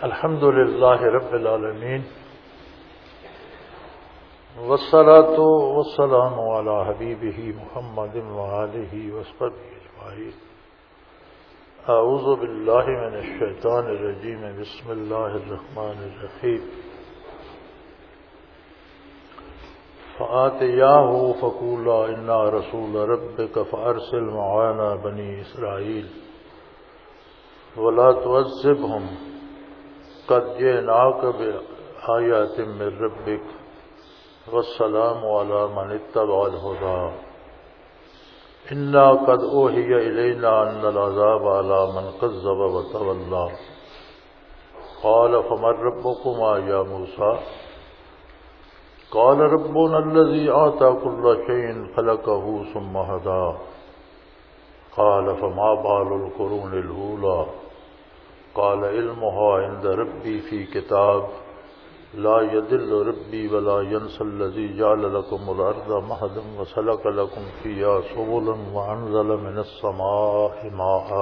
الحمد للہ رب العالمین والصلاة والسلام علی حبیبہ محمد وآلہ وصحبہ اجمعین۔ اعوذ باللہ من الشیطان الرجیم، بسم اللہ الرحمن الرحیم۔ فآتیاہ فقولا انا رسول ربک فارسل معانا بنی اسرائیل ولا تعذبہم قد جئناک بآیات من ربک والسلام علی من اتبع الہدی انا قد اوحی الینا ان العذاب علی من کذب وتولی قال فمن ربکما یا موسیٰ قال ربنا الذي اعطى كل شيء خلقه ثم هدى قال فما بال القرون الاولى قال علمها عند ربي في كتاب لا يضل ربي ولا ينسى الذي جعل لكم الارض مهدا وسلك لكم فيها سبلا وانزل من السماء ماء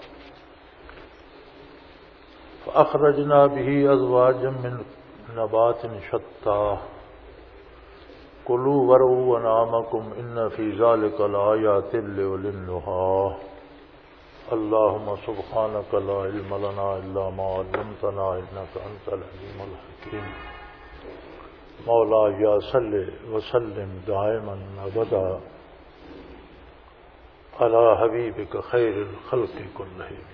فاخرجنا به ازواجا من نبات شتى کلوا ورعوا انعامکم ان فی ذلک لآیات لأولی النہی۔ اللہم سبحانک لا علم لنا الا ما علمتنا انک انت العلیم الحکیم۔ مولایا صلی وسلم دائما ابدا علی حبیبک خیر الخلق کلہم۔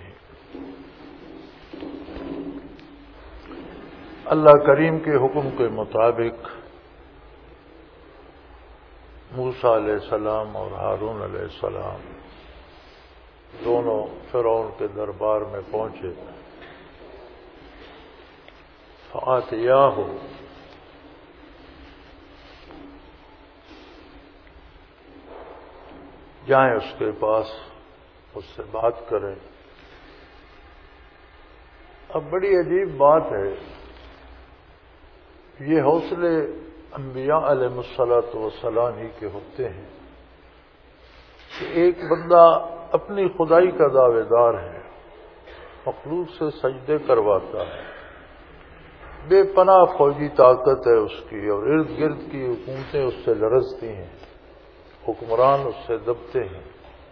اللہ کریم کے حکم کے مطابق موسیٰ علیہ السلام اور ہارون علیہ السلام دونوں فرعون کے دربار میں پہنچے۔ فآتیاہ، جائیں اس کے پاس، اس سے بات کریں۔ اب بڑی عجیب بات ہے، یہ حوصلے انبیاء علیہ الصلوۃ والسلام ہی کے ہوتے ہیں کہ ایک بندہ اپنی خدائی کا دعوے دار ہے، مخلوق سے سجدے کرواتا ہے، بے پناہ فوجی طاقت ہے اس کی، اور ارد گرد کی حکومتیں اس سے لرزتی ہیں، حکمران اس سے دبتے ہیں،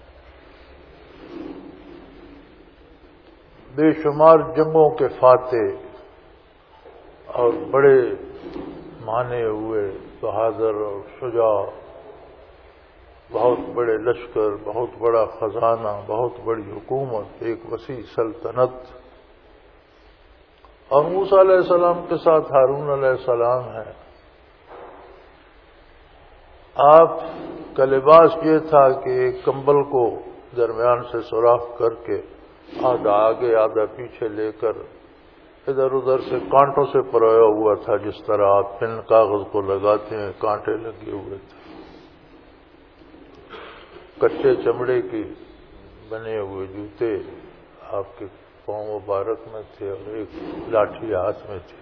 بے شمار جنگوں کے فاتح اور بڑے مانے ہوئے بہادر اور شجاع، بہت بڑے لشکر، بہت بڑا خزانہ، بہت بڑی حکومت، ایک وسیع سلطنت، اور موسیٰ علیہ السلام کے ساتھ ہارون علیہ السلام ہے۔ آپ کا لباس یہ تھا کہ ایک کمبل کو درمیان سے سوراخ کر کے آدھا آگے آدھا پیچھے لے کر ادھر ادھر سے کانٹوں سے پرویا ہوا تھا، جس طرح آپ پن کاغذ کو لگاتے ہیں، کانٹے لگے ہوئے تھے، کچے چمڑے کی بنے ہوئے جوتے آپ کے پاؤں مبارک میں تھے، اور ایک لاٹھی ہاتھ میں تھی۔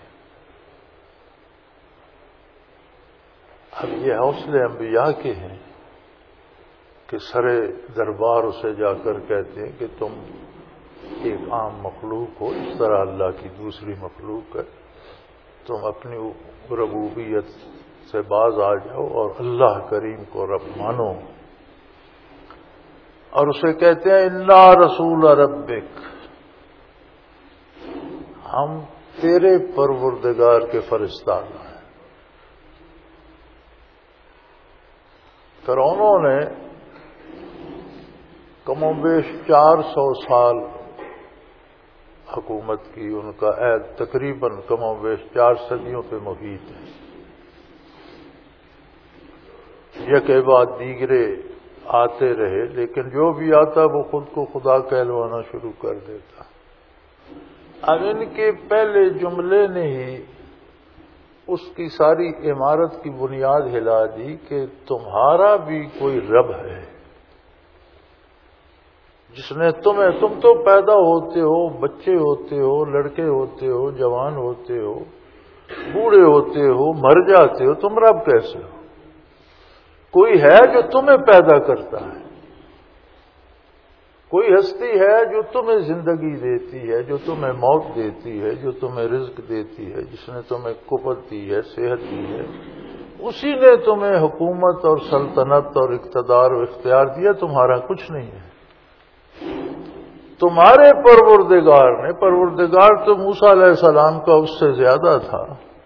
اب یہ حوصلے انبیاء کے ہیں کہ سرے دربار اسے جا کر کہتے ہیں کہ تم ایک عام مخلوق ہو، اس طرح اللہ کی دوسری مخلوق ہے، تم اپنی ربوبیت سے باز آ جاؤ اور اللہ کریم کو رب مانو۔ اور اسے کہتے ہیں انا رسول ربک، ہم تیرے پروردگار کے فرشتہ ہیں۔ فرعونوں نے کم و بیش 400 سال حکومت کی، ان کا عہد تقریباً کم و بیش 4 صدیوں پہ محیط ہے، یکے بعد دیگرے آتے رہے، لیکن جو بھی آتا وہ خود کو خدا کہلوانا شروع کر دیتا۔ اب ان کے پہلے جملے نے ہی اس کی ساری عمارت کی بنیاد ہلا دی کہ تمہارا بھی کوئی رب ہے جس نے تم تو پیدا ہوتے ہو، بچے ہوتے ہو، لڑکے ہوتے ہو، جوان ہوتے ہو، بوڑھے ہوتے ہو، مر جاتے ہو، تم رب کیسے ہو؟ کوئی ہے جو تمہیں پیدا کرتا ہے۔ کوئی ہستی ہے جو تمہیں زندگی دیتی ہے، جو تمہیں موت دیتی ہے، جو تمہیں رزق دیتی ہے، جس نے تمہیں قوت دی ہے، صحت دی ہے، اسی نے تمہیں حکومت اور سلطنت اور اقتدار و اختیار دیا، تمہارا کچھ نہیں ہے۔ تمہارے پروردگار تو موسیٰ علیہ السلام کا اس سے زیادہ تھا۔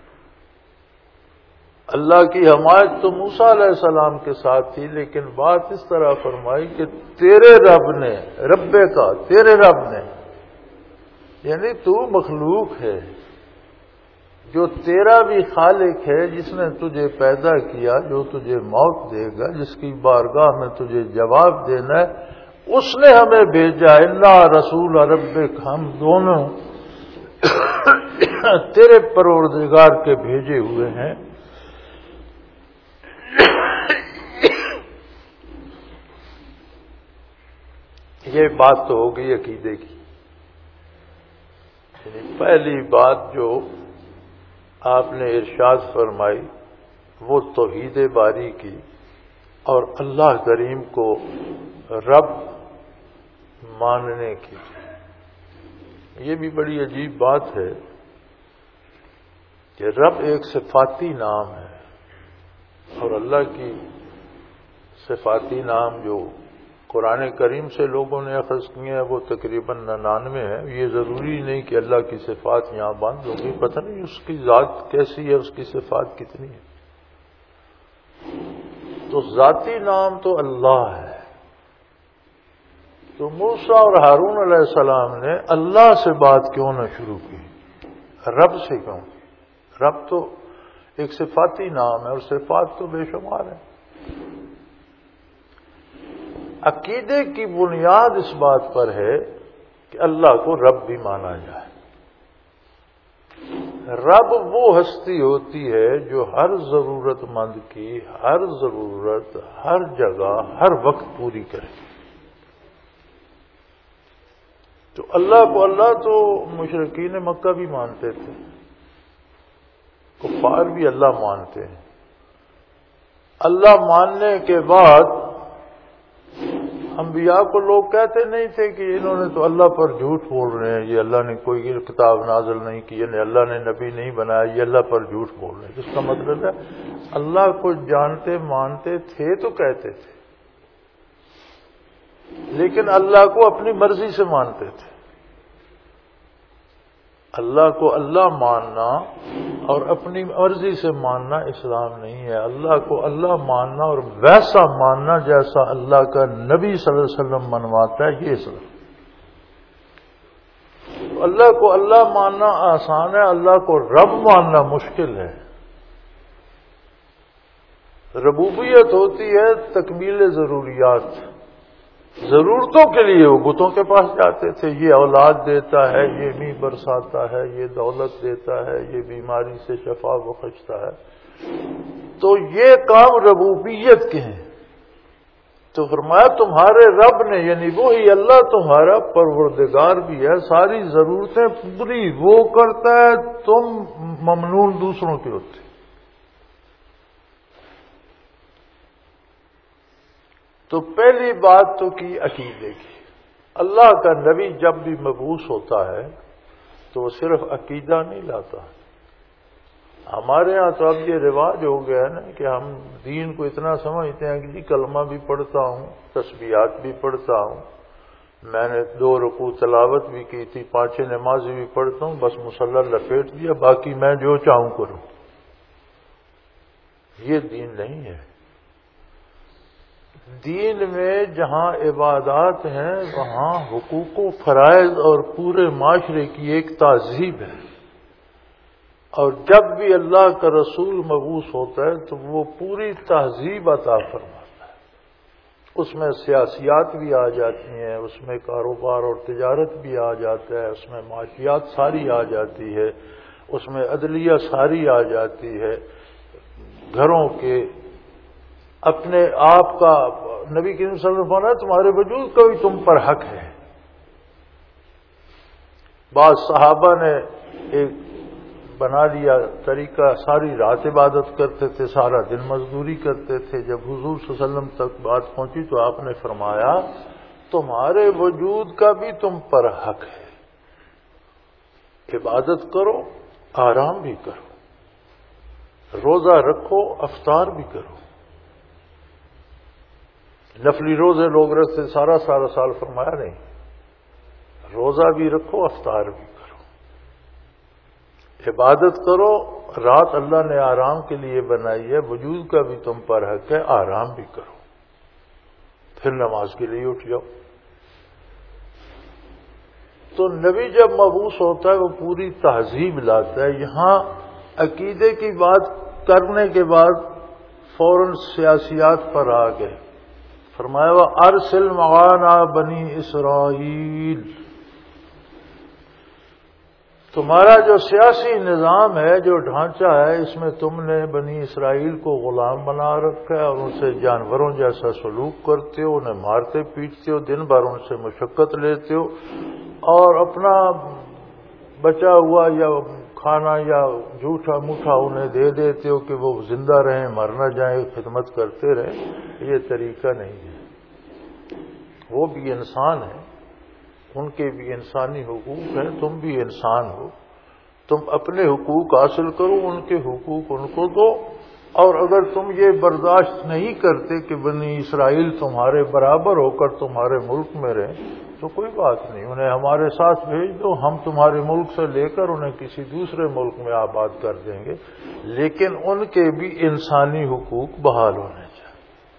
اللہ کی حمایت تو موسیٰ علیہ السلام کے ساتھ تھی، لیکن بات اس طرح فرمائی کہ تیرے رب نے یعنی تو مخلوق ہے، جو تیرا بھی خالق ہے، جس نے تجھے پیدا کیا، جو تجھے موت دے گا، جس کی بارگاہ میں تجھے جواب دینا ہے، اس نے ہمیں بھیجا۔ انا رسول ربک، ہم دونوں تیرے پروردگار کے بھیجے ہوئے ہیں۔ یہ بات تو ہو گئی عقیدے کی، یعنی پہلی بات جو آپ نے ارشاد فرمائی وہ توحید باری کی اور اللہ کریم کو رب ماننے کی۔ یہ بھی بڑی عجیب بات ہے کہ رب ایک صفاتی نام ہے، اور اللہ کی صفاتی نام جو قرآن کریم سے لوگوں نے اخذ کیے ہیں وہ تقریباً 99 ہے۔ یہ ضروری نہیں کہ اللہ کی صفات یہاں بند ہوگی، پتہ نہیں اس کی ذات کیسی ہے، اس کی صفات کتنی ہے۔ تو ذاتی نام تو اللہ ہے۔ تو موسیٰ اور ہارون علیہ السلام نے اللہ سے بات کیوں نہ شروع کی، رب سے کیوں؟ رب تو ایک صفاتی نام ہے، اور صفات تو بے شمار ہیں۔ عقیدے کی بنیاد اس بات پر ہے کہ اللہ کو رب بھی مانا جائے۔ رب وہ ہستی ہوتی ہے جو ہر ضرورت مند کی ہر ضرورت ہر جگہ ہر وقت پوری کرے۔ تو اللہ کو اللہ تو مشرکین مکہ بھی مانتے تھے، کفار بھی اللہ مانتے ہیں۔ اللہ ماننے کے بعد انبیاء کو لوگ کہتے نہیں تھے کہ انہوں نے تو اللہ پر جھوٹ بول رہے ہیں، یہ اللہ نے کوئی کتاب نازل نہیں کی، یعنی اللہ نے نبی نہیں بنایا، یہ اللہ پر جھوٹ بول رہے ہیں۔ جس کا مطلب ہے اللہ کو جانتے مانتے تھے تو کہتے تھے، لیکن اللہ کو اپنی مرضی سے مانتے تھے۔ اللہ کو اللہ ماننا اور اپنی مرضی سے ماننا اسلام نہیں ہے۔ اللہ کو اللہ ماننا اور ویسا ماننا جیسا اللہ کا نبی صلی اللہ علیہ وسلم منواتا ہے، یہ اسلام۔ اللہ کو اللہ ماننا آسان ہے، اللہ کو رب ماننا مشکل ہے۔ ربوبیت ہوتی ہے تکمیل ضروریات، ضرورتوں کے لیے وہ بتوں کے پاس جاتے تھے، یہ اولاد دیتا ہے، یہ می برساتا ہے، یہ دولت دیتا ہے، یہ بیماری سے شفا بخشتا ہے، تو یہ کام ربوبیت کے ہیں۔ تو فرمایا تمہارے رب نے، یعنی وہی اللہ تمہارا پروردگار بھی ہے، ساری ضرورتیں پوری وہ کرتا ہے، تم ممنون دوسروں کے ہوتے۔ تو پہلی بات تو کی عقیدے کی۔ اللہ کا نبی جب بھی مبعوث ہوتا ہے تو وہ صرف عقیدہ نہیں لاتا۔ ہمارے ہاں تو اب یہ رواج ہو گیا ہے نا کہ ہم دین کو اتنا سمجھتے ہیں کہ کلمہ بھی پڑھتا ہوں، تسبیحات بھی پڑھتا ہوں، میں نے 2 رکوع تلاوت بھی کی تھی، 5 نمازیں بھی پڑھتا ہوں، بس مصلی لپیٹ دیا، باقی میں جو چاہوں کروں۔ یہ دین نہیں ہے۔ دین میں جہاں عبادات ہیں وہاں حقوق و فرائض اور پورے معاشرے کی ایک تہذیب ہے، اور جب بھی اللہ کا رسول مبعوث ہوتا ہے تو وہ پوری تہذیب عطا فرماتا ہے۔ اس میں سیاسیات بھی آ جاتی ہیں، اس میں کاروبار اور تجارت بھی آ جاتا ہے، اس میں معاشیات ساری آ جاتی ہے، اس میں عدلیہ ساری آ جاتی ہے، گھروں کے اپنے آپ کا۔ نبی کریم صلی اللہ علیہ وسلم تمہارے وجود کا بھی تم پر حق ہے۔ بعض صحابہ نے ایک بنا لیا طریقہ، ساری رات عبادت کرتے تھے، سارا دن مزدوری کرتے تھے۔ جب حضور صلی اللہ علیہ وسلم تک بات پہنچی تو آپ نے فرمایا تمہارے وجود کا بھی تم پر حق ہے. عبادت کرو، آرام بھی کرو، روزہ رکھو، افطار بھی کرو. نفلی روزے لوگ رکھتے سارا سال فرمایا نہیں. روزہ بھی رکھو، افطار بھی کرو، عبادت کرو. رات اللہ نے آرام کے لیے بنائی ہے، وجود کا بھی تم پر حق ہے، آرام بھی کرو. پھر نماز کے لیے اٹھ جاؤ. تو نبی جب مبعوث ہوتا ہے وہ پوری تہذیب لاتا ہے. یہاں عقیدے کی بات کرنے کے بعد فوراً سیاسیات پر آ گئے. فرمایا وَأَرْسِلْ مَعَانَا بنی اسرائیل. تمہارا جو سیاسی نظام ہے، جو ڈھانچہ ہے، اس میں تم نے بنی اسرائیل کو غلام بنا رکھا ہے اور ان سے جانوروں جیسا سلوک کرتے ہو، انہیں مارتے پیٹتے ہو، دن بھر ان سے مشقت لیتے ہو، اور اپنا بچا ہوا یا کھانا یا جھوٹا موٹا انہیں دے دیتے ہو کہ وہ زندہ رہیں، مر نہ جائیں، خدمت کرتے رہیں. یہ طریقہ نہیں ہے. وہ بھی انسان ہیں، ان کے بھی انسانی حقوق ہیں. تم بھی انسان ہو، تم اپنے حقوق حاصل کرو، ان کے حقوق ان کو دو. اور اگر تم یہ برداشت نہیں کرتے کہ بنی اسرائیل تمہارے برابر ہو کر تمہارے ملک میں رہیں تو کوئی بات نہیں، انہیں ہمارے ساتھ بھیج دو، ہم تمہارے ملک سے لے کر انہیں کسی دوسرے ملک میں آباد کر دیں گے. لیکن ان کے بھی انسانی حقوق بحال ہونے چاہیے.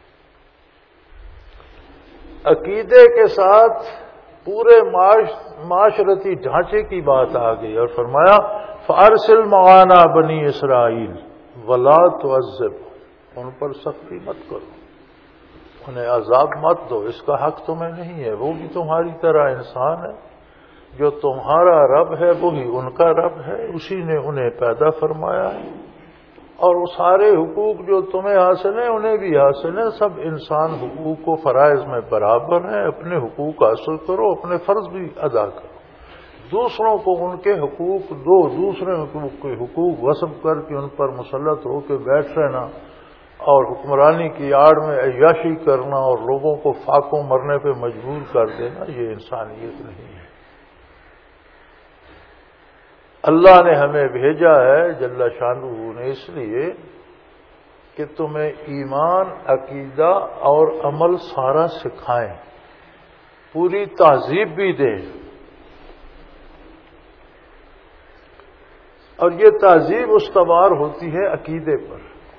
عقیدے کے ساتھ پورے معاشرتی ڈھانچے کی بات آ گئی اور فرمایا فَأَرْسِلْ مَعَانَا بنی اسرائیل وَلَا تُعَذِّبْ. ان پر سختی مت کرو، انہیں عذاب مت دو، اس کا حق تمہیں نہیں ہے. وہ بھی تمہاری طرح انسان ہے. جو تمہارا رب ہے وہی ان کا رب ہے، اسی نے انہیں پیدا فرمایا ہے. اور وہ سارے حقوق جو تمہیں حاصل ہیں انہیں بھی حاصل ہیں. سب انسان حقوق و فرائض میں برابر ہیں. اپنے حقوق حاصل کرو، اپنے فرض بھی ادا کرو. دوسروں کو ان کے حقوق دو، دوسرے حقوق کے حقوق غصب کر کے ان پر مسلط ہو کے بیٹھ رہنا اور حکمرانی کی آڑ میں عیاشی کرنا اور لوگوں کو فاقوں مرنے پہ مجبور کر دینا، یہ انسانیت نہیں ہے. اللہ نے ہمیں بھیجا ہے جل شانہ نے اس لیے کہ تمہیں ایمان، عقیدہ اور عمل سارا سکھائیں، پوری تہذیب بھی دیں. اور یہ تہذیب استوار ہوتی ہے عقیدے پر.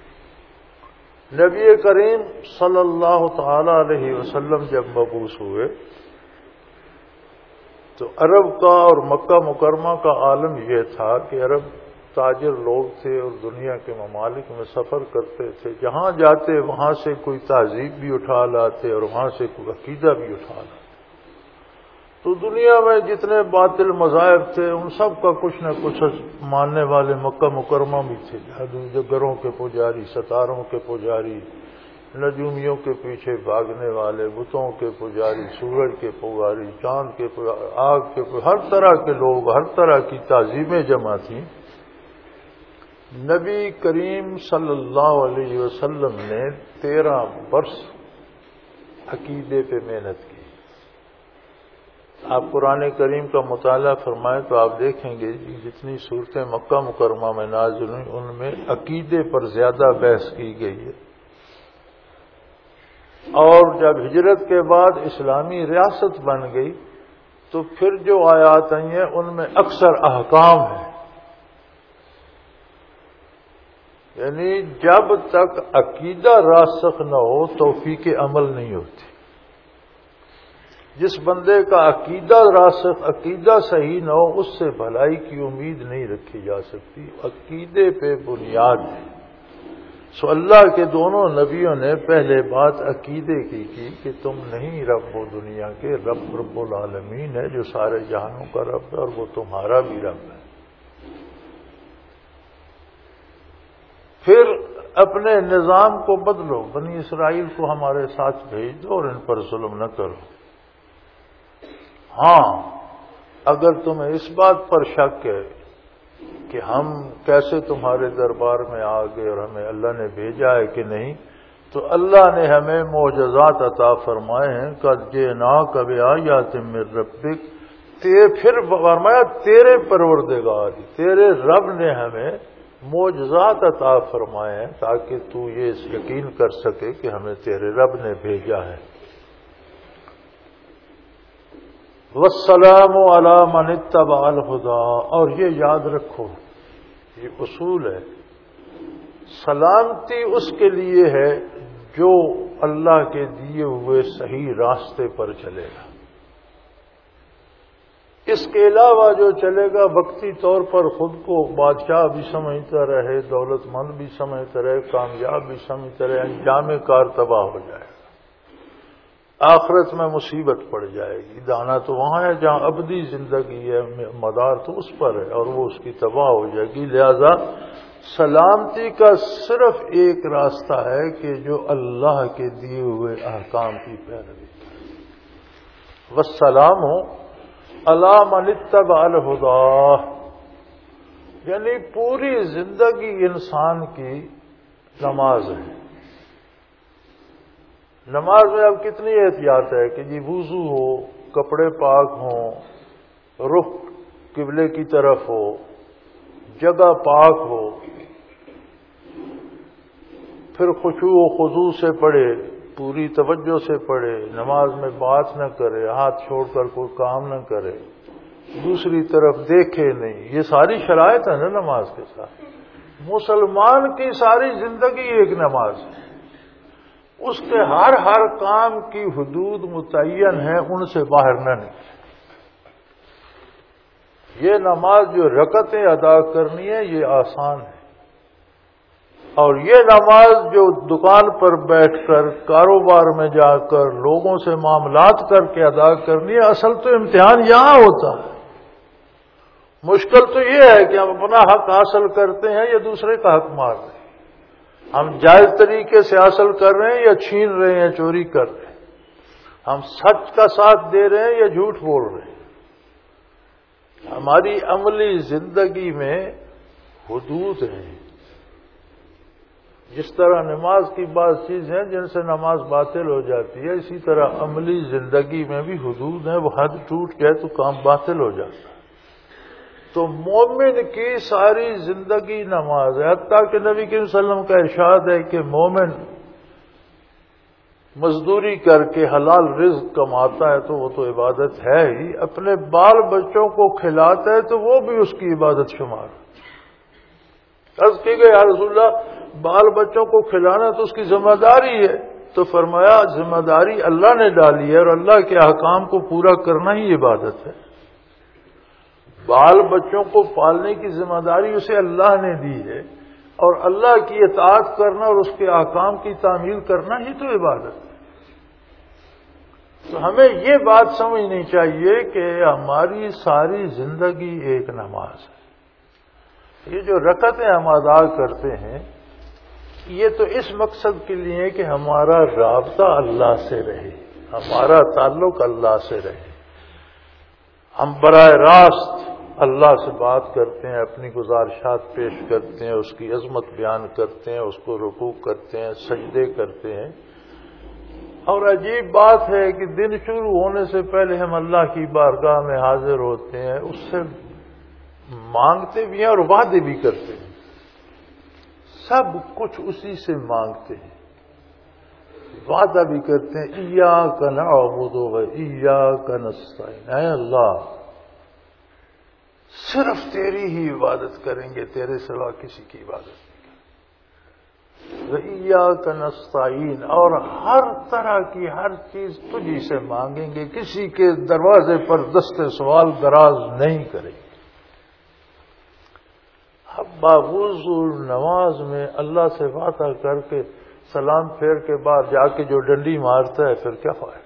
نبی کریم صلی اللہ تعالی علیہ وسلم جب مبعوث ہوئے تو عرب کا اور مکہ مکرمہ کا عالم یہ تھا کہ عرب تاجر لوگ تھے اور دنیا کے ممالک میں سفر کرتے تھے. جہاں جاتے وہاں سے کوئی تہذیب بھی اٹھا لاتے اور وہاں سے کوئی عقیدہ بھی اٹھا لاتے. تو دنیا میں جتنے باطل مذاہب تھے ان سب کا کچھ نہ کچھ ماننے والے مکہ مکرمہ بھی تھے. جادوگروں کے پجاری، ستاروں کے پجاری، نجومیوں کے پیچھے بھاگنے والے، بتوں کے پجاری، سورج کے پجاری، چاند کے پجاری، آگ کے پجاری، ہر طرح کے لوگ، ہر طرح کی تہذیبیں جمع تھیں. نبی کریم صلی اللہ علیہ وسلم نے 13 برس عقیدے پہ محنت کی. آپ قرآن کریم کا مطالعہ فرمائیں تو آپ دیکھیں گے جتنی صورتیں مکہ مکرمہ میں نازل ہوئیں ان میں عقیدے پر زیادہ بحث کی گئی ہے. اور جب ہجرت کے بعد اسلامی ریاست بن گئی تو پھر جو آیات آئی ہیں ان میں اکثر احکام ہیں. یعنی جب تک عقیدہ راسخ نہ ہو توفیق عمل نہیں ہوتی. جس بندے کا عقیدہ راسخ، عقیدہ صحیح نہ ہو اس سے بھلائی کی امید نہیں رکھی جا سکتی. عقیدے پہ بنیاد ہے. سو اللہ کے دونوں نبیوں نے پہلے بات عقیدے کی کہ تم نہیں رب و دنیا کے، رب رب العالمین ہے جو سارے جہانوں کا رب ہے اور وہ تمہارا بھی رب ہے. پھر اپنے نظام کو بدلو، بنی اسرائیل کو ہمارے ساتھ بھیج دو اور ان پر ظلم نہ کرو. ہاں اگر تمہیں اس بات پر شک ہے کہ ہم کیسے تمہارے دربار میں آ گئے اور ہمیں اللہ نے بھیجا ہے کہ نہیں، تو اللہ نے ہمیں معجزات عطا فرمائے ہیں قد جئناک بآیات من ربک، پھر فرمایا تیرے پروردگار تیرے رب نے ہمیں معجزات عطا فرمائے ہیں تاکہ تو یہ یقین کر سکے کہ ہمیں تیرے رب نے بھیجا ہے۔ والسلام علی من اتبع الہدی، اور یہ یاد رکھو یہ اصول ہے، سلامتی اس کے لیے ہے جو اللہ کے دیے ہوئے صحیح راستے پر چلے گا۔ اس کے علاوہ جو چلے گا وقتی طور پر خود کو بادشاہ بھی سمجھتا رہے، دولت مند بھی سمجھتا رہے، کامیاب بھی سمجھتا رہے، انجام کار تباہ ہو جائے گا، آخرت میں مصیبت پڑ جائے گی۔ دانا تو وہاں ہے جہاں ابدی زندگی ہے، مدار تو اس پر ہے اور وہ اس کی تباہ ہو جائے گی۔ لہذا سلامتی کا صرف ایک راستہ ہے کہ جو اللہ کے دیے ہوئے احکام کی پیروی کرے۔ والسلام علی من اتبع الہدی، یعنی پوری زندگی انسان کی نماز ہے۔ نماز میں اب کتنی احتیاط ہے کہ جی وضو ہو، کپڑے پاک ہوں، رخ قبلے کی طرف ہو، جگہ پاک ہو، پھر خشوع و خضوع سے پڑھے، پوری توجہ سے پڑھے، نماز میں بات نہ کرے، ہاتھ چھوڑ کر کوئی کام نہ کرے، دوسری طرف دیکھے نہیں، یہ ساری شرائط ہیں نا نماز کے ساتھ۔ مسلمان کی ساری زندگی ایک نماز ہے، اس کے ہر کام کی حدود متعین ہیں، ان سے باہر نہ نکلے۔ یہ نماز جو رکعتیں ادا کرنی ہے یہ آسان ہے، اور یہ نماز جو دکان پر بیٹھ کر، کاروبار میں جا کر، لوگوں سے معاملات کر کے ادا کرنی ہے، اصل تو امتحان یہاں ہوتا ہے۔ مشکل تو یہ ہے کہ ہم اپنا حق حاصل کرتے ہیں یا دوسرے کا حق مار رہے ہیں، ہم جائز طریقے سے حاصل کر رہے ہیں یا چھین رہے ہیں، چوری کر رہے ہیں، ہم سچ کا ساتھ دے رہے ہیں یا جھوٹ بول رہے ہیں۔ ہماری عملی زندگی میں حدود ہیں، جس طرح نماز کی بعض چیزیں ہیں جن سے نماز باطل ہو جاتی ہے، اسی طرح عملی زندگی میں بھی حدود ہیں، وہ حد ٹوٹ جائے تو کام باطل ہو جاتا ہے۔ تو مومن کی ساری زندگی نماز ہے، حتیٰ کہ نبی کریم صلی اللہ علیہ وسلم کا ارشاد ہے کہ مومن مزدوری کر کے حلال رزق کماتا ہے تو وہ تو عبادت ہے ہی، اپنے بال بچوں کو کھلاتا ہے تو وہ بھی اس کی عبادت شمار ہے۔ عرض کی گئی یا رسول اللہ بال بچوں کو کھلانا تو اس کی ذمہ داری ہے، تو فرمایا ذمہ داری اللہ نے ڈالی ہے اور اللہ کے احکام کو پورا کرنا ہی عبادت ہے۔ بال بچوں کو پالنے کی ذمہ داری اسے اللہ نے دی ہے، اور اللہ کی اطاعت کرنا اور اس کے احکام کی تعمیل کرنا ہی تو عبادت ہے۔ تو ہمیں یہ بات سمجھنی چاہیے کہ ہماری ساری زندگی ایک نماز ہے۔ یہ جو رکعتیں ہم ادا کرتے ہیں یہ تو اس مقصد کے لیے کہ ہمارا رابطہ اللہ سے رہے، ہمارا تعلق اللہ سے رہے، ہم براہ راست اللہ سے بات کرتے ہیں، اپنی گزارشات پیش کرتے ہیں، اس کی عظمت بیان کرتے ہیں، اس کو رکوع کرتے ہیں، سجدے کرتے ہیں۔ اور عجیب بات ہے کہ دن شروع ہونے سے پہلے ہم اللہ کی بارگاہ میں حاضر ہوتے ہیں، اس سے مانگتے بھی ہیں اور وعدے بھی کرتے ہیں، سب کچھ اسی سے مانگتے ہیں، وعدہ بھی کرتے ہیں ایاک نعبد و ایاک نستعین، اے اللہ صرف تیری ہی عبادت کریں گے، تیرے سوا کسی کی عبادت نہیں کریں گے، ایاک نستعین، اور ہر طرح کی ہر چیز تجھی سے مانگیں گے، کسی کے دروازے پر دست سوال دراز نہیں کریں گے۔ اب باوضو نماز میں اللہ سے وعدہ کر کے سلام پھیر کے بعد جا کے جو ڈنڈی مارتا ہے پھر کیا فائدہ؟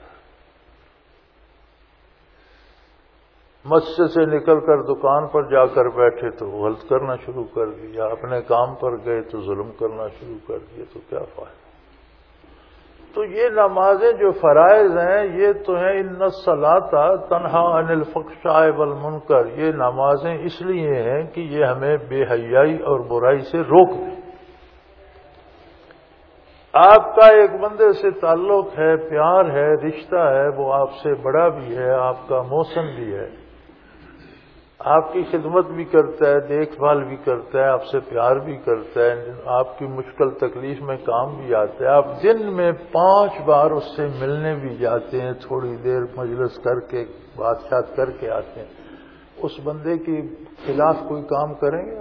مسجد سے نکل کر دکان پر جا کر بیٹھے تو غلط کرنا شروع کر دیا، اپنے کام پر گئے تو ظلم کرنا شروع کر دیے، تو کیا فائدہ؟ تو یہ نمازیں جو فرائض ہیں یہ تو ہیں ان الصلاۃ تنہا عن الفحشاء والمنکر، یہ نمازیں اس لیے ہیں کہ یہ ہمیں بے حیائی اور برائی سے روک دیں۔ آپ کا ایک بندے سے تعلق ہے، پیار ہے، رشتہ ہے، وہ آپ سے بڑا بھی ہے، آپ کا موسم بھی ہے، آپ کی خدمت بھی کرتا ہے، دیکھ بھال بھی کرتا ہے، آپ سے پیار بھی کرتا ہے، آپ کی مشکل تکلیف میں کام بھی آتا ہے، آپ دن میں 5 بار اس سے ملنے بھی جاتے ہیں، تھوڑی دیر مجلس کر کے بات چیت کر کے آتے ہیں، اس بندے کے خلاف کوئی کام کریں گے؟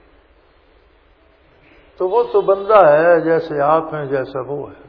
تو وہ تو بندہ ہے جیسے آپ ہیں، جیسا وہ ہے۔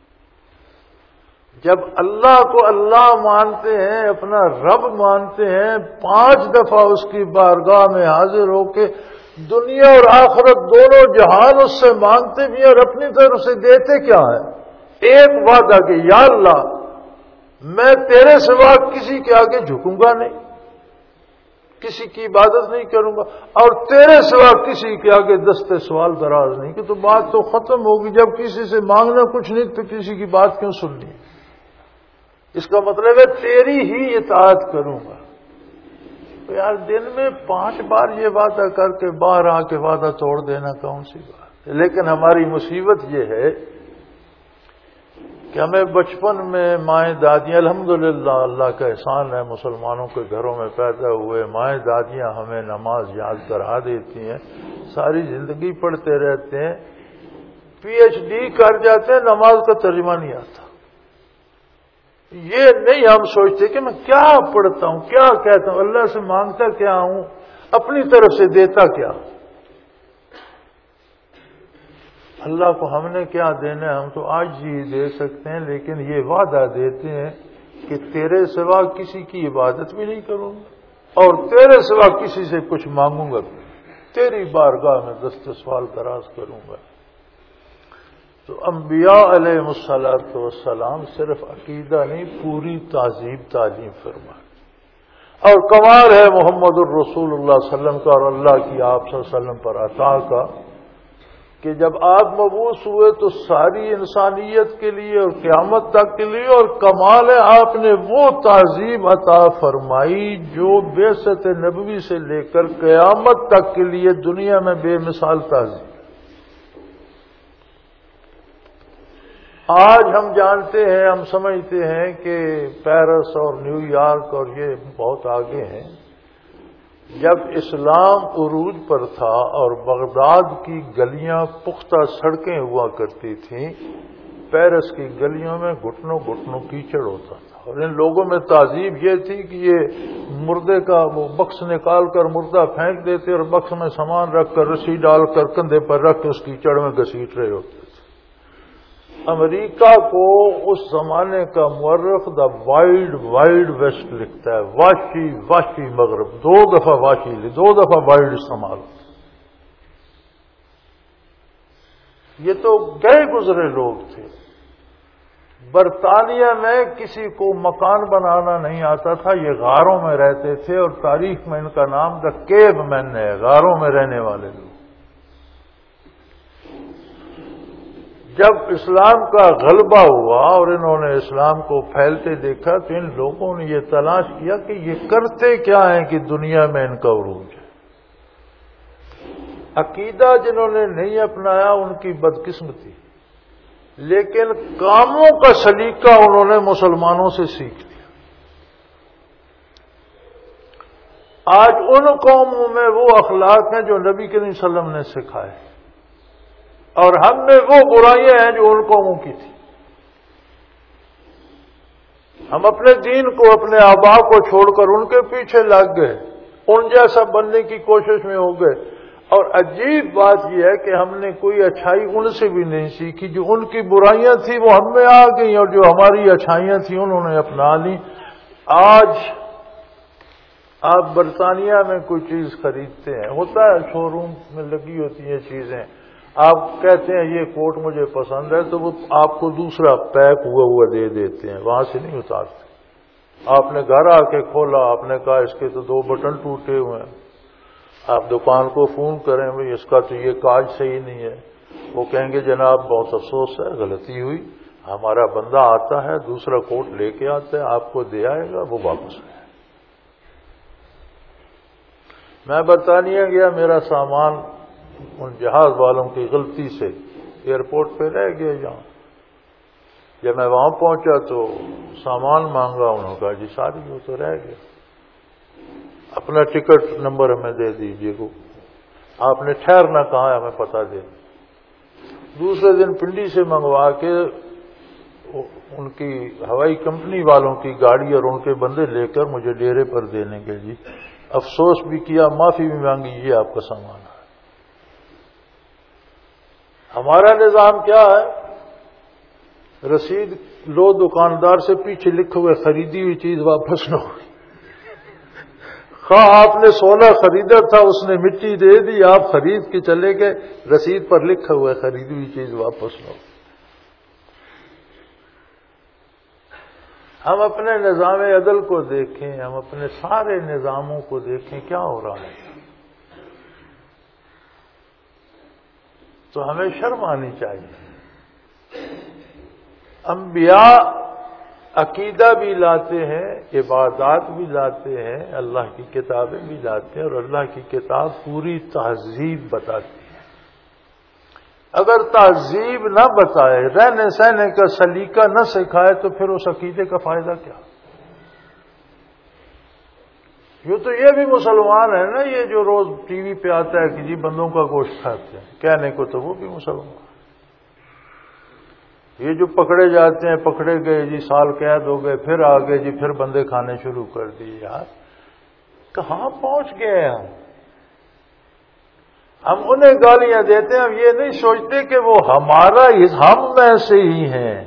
جب اللہ کو اللہ مانتے ہیں، اپنا رب مانتے ہیں، 5 دفعہ اس کی بارگاہ میں حاضر ہو کے دنیا اور آخرت دونوں جہان اس سے مانگتے بھی اور اپنی طرف سے دیتے کیا ہے؟ ایک وعدہ کہ یا اللہ میں تیرے سوا کسی کے آگے جھکوں گا نہیں، کسی کی عبادت نہیں کروں گا، اور تیرے سوا کسی کے آگے دستے سوال دراز نہیں، کہ تو بات تو ختم ہوگی۔ جب کسی سے مانگنا کچھ نہیں تو کسی کی بات کیوں سننی؟ اس کا مطلب ہے تیری ہی اطاعت کروں گا۔ تو یار دن میں 5 بار یہ وعدہ کر کے باہر آ کے وعدہ توڑ دینا کون سی بات ہے؟ لیکن ہماری مصیبت یہ ہے کہ ہمیں بچپن میں مائیں دادیاں، الحمدللہ اللہ کا احسان ہے، مسلمانوں کے گھروں میں پیدا ہوئے مائیں دادیاں ہمیں نماز یاد کرا دیتی ہیں، ساری زندگی پڑھتے رہتے ہیں، پی ایچ ڈی کر جاتے ہیں، نماز کا ترجمہ نہیں آتا۔ یہ نہیں ہم سوچتے کہ میں کیا پڑھتا ہوں، کیا کہتا ہوں، اللہ سے مانگتا کیا ہوں، اپنی طرف سے دیتا کیا؟ اللہ کو ہم نے کیا دینا ہے؟ ہم تو آج ہی دے سکتے ہیں، لیکن یہ وعدہ دیتے ہیں کہ تیرے سوا کسی کی عبادت بھی نہیں کروں گا اور تیرے سوا کسی سے کچھ مانگوں گا، تیری بارگاہ میں دست سوال دراز کروں گا۔ تو انبیاء علیہ الصلوۃ والسلام صرف عقیدہ نہیں، پوری تہذیب تعلیم فرمائے، اور کمال ہے محمد الرسول اللہ صلی اللہ علیہ وسلم کا اور اللہ کی آپ صلی اللہ علیہ وسلم پر عطا کا کہ جب آپ مبعوث ہوئے تو ساری انسانیت کے لیے اور قیامت تک کے لیے، اور کمال ہے آپ نے وہ تہذیب عطا فرمائی جو بعثت نبوی سے لے کر قیامت تک کے لیے دنیا میں بے مثال تہذیب۔ آج ہم جانتے ہیں، ہم سمجھتے ہیں کہ پیرس اور نیو یارک اور یہ بہت آگے ہیں۔ جب اسلام عروج پر تھا اور بغداد کی گلیاں پختہ سڑکیں ہوا کرتی تھیں، پیرس کی گلیوں میں گھٹنوں گھٹنوں کیچڑ ہوتا تھا، اور ان لوگوں میں تہذیب یہ تھی کہ یہ مردے کا وہ بکس نکال کر مردہ پھینک دیتے اور بکس میں سامان رکھ کر رسی ڈال کر کندھے پر رکھ کے اس کیچڑ میں گھسیٹ رہے ہوتے تھے۔ امریکہ کو اس زمانے کا مورخ دا وائلڈ ویسٹ لکھتا ہے، وحشی مغرب، 2 دفعہ وحشی لی، 2 دفعہ وائلڈ استعمال۔ یہ تو گئے گزرے لوگ تھے۔ برطانیہ میں کسی کو مکان بنانا نہیں آتا تھا، یہ غاروں میں رہتے تھے، اور تاریخ میں ان کا نام دا کیو مین ہے، غاروں میں رہنے والے لوگ۔ جب اسلام کا غلبہ ہوا اور انہوں نے اسلام کو پھیلتے دیکھا تو ان لوگوں نے یہ تلاش کیا کہ یہ کرتے کیا ہیں کہ دنیا میں ان کا عروج ہے۔ عقیدہ جنہوں نے نہیں اپنایا ان کی بدقسمتی، لیکن کاموں کا سلیقہ انہوں نے مسلمانوں سے سیکھ لیا۔ آج ان قوموں میں وہ اخلاق ہیں جو نبی کریم صلی اللہ علیہ وسلم نے سکھائے، اور ہم میں وہ برائیاں ہیں جو ان قوموں کی تھی۔ ہم اپنے دین کو، اپنے آبا کو چھوڑ کر ان کے پیچھے لگ گئے، ان جیسا بننے کی کوشش میں ہو گئے، اور عجیب بات یہ ہے کہ ہم نے کوئی اچھائی ان سے بھی نہیں سیکھی، جو ان کی برائیاں تھیں وہ ہم میں آ گئیں، اور جو ہماری اچھائیاں تھیں انہوں نے اپنا لی۔ آج آپ برطانیہ میں کوئی چیز خریدتے ہیں، ہوتا ہے شو روم میں لگی ہوتی ہیں چیزیں، آپ کہتے ہیں یہ کوٹ مجھے پسند ہے تو وہ آپ کو دوسرا پیک ہوا دے دیتے ہیں، وہاں سے نہیں اتارتے۔ آپ نے گھر آ کے کھولا، آپ نے کہا اس کے تو 2 بٹن ٹوٹے ہوئے ہیں، آپ دکان کو فون کریں بھائی اس کا تو یہ کاج صحیح نہیں ہے، وہ کہیں گے جناب بہت افسوس ہے، غلطی ہوئی، ہمارا بندہ آتا ہے دوسرا کوٹ لے کے آتا ہے، آپ کو دے آئے گا، وہ واپس آئے۔ میں برطانیہ گیا، میرا سامان ان جہاز والوں کی غلطی سے ایئرپورٹ پہ رہ گیا، جہاں جب میں وہاں پہنچا تو سامان مانگا، انہوں نے کہا جی ساری وہ تو رہ گیا، اپنا ٹکٹ نمبر ہمیں دے دیجیے، آپ نے ٹھہرنا کہاں ہے ہمیں پتہ دے۔ دوسرے دن پنڈی سے منگوا کے ان کی ہوائی کمپنی والوں کی گاڑی اور ان کے بندے لے کر مجھے ڈیرے پر دینے کے جی افسوس بھی کیا، معافی بھی مانگی، یہ آپ کا سامان ہے۔ ہمارا نظام کیا ہے؟ رسید لو، دکاندار سے پیچھے لکھے ہوئے خریدی ہوئی چیز واپس نہ ہوئی، خواہ آپ نے سونا خریدا تھا اس نے مٹی دے دی، آپ خرید کے چلے گئے، رسید پر لکھا ہوا ہے خریدی ہوئی چیز واپس نہ ہو۔ ہم اپنے نظام عدل کو دیکھیں، ہم اپنے سارے نظاموں کو دیکھیں، کیا ہو رہا ہے؟ تو ہمیں شرم آنی چاہیے۔ انبیاء عقیدہ بھی لاتے ہیں، عبادات بھی لاتے ہیں، اللہ کی کتابیں بھی لاتے ہیں، اور اللہ کی کتاب پوری تہذیب بتاتی ہے۔ اگر تہذیب نہ بتائے، رہنے سہنے کا سلیقہ نہ سکھائے، تو پھر اس عقیدے کا فائدہ کیا؟ یوں تو یہ بھی مسلمان ہے نا، یہ جو روز ٹی وی پہ آتا ہے کہ جی بندوں کا گوشت کھاتے ہیں، کہنے کو تو وہ بھی مسلمان۔ یہ جو پکڑے جاتے ہیں، پکڑے گئے جی سال قید ہو گئے، پھر آگے جی پھر بندے کھانے شروع کر دیے۔ یار کہاں پہنچ گئے ہم انہیں گالیاں دیتے ہیں، ہم یہ نہیں سوچتے کہ وہ ہمارا ہم میں سے ہی ہیں،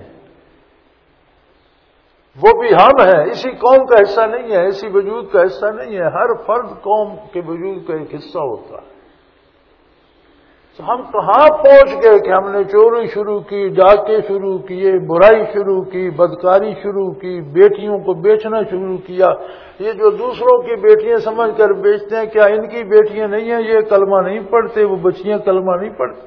وہ بھی ہم ہیں، اسی قوم کا حصہ نہیں ہے، اسی وجود کا حصہ نہیں ہے۔ ہر فرد قوم کے وجود کا ایک حصہ ہوتا ہے۔ تو ہم کہاں پہنچ گئے کہ ہم نے چوری شروع کی، ڈاکے شروع کیے، برائی شروع کی، بدکاری شروع کی، بیٹیوں کو بیچنا شروع کیا۔ یہ جو دوسروں کی بیٹیاں سمجھ کر بیچتے ہیں، کیا ان کی بیٹیاں نہیں ہیں؟ یہ کلمہ نہیں پڑھتے، وہ بچیاں کلمہ نہیں پڑھتی۔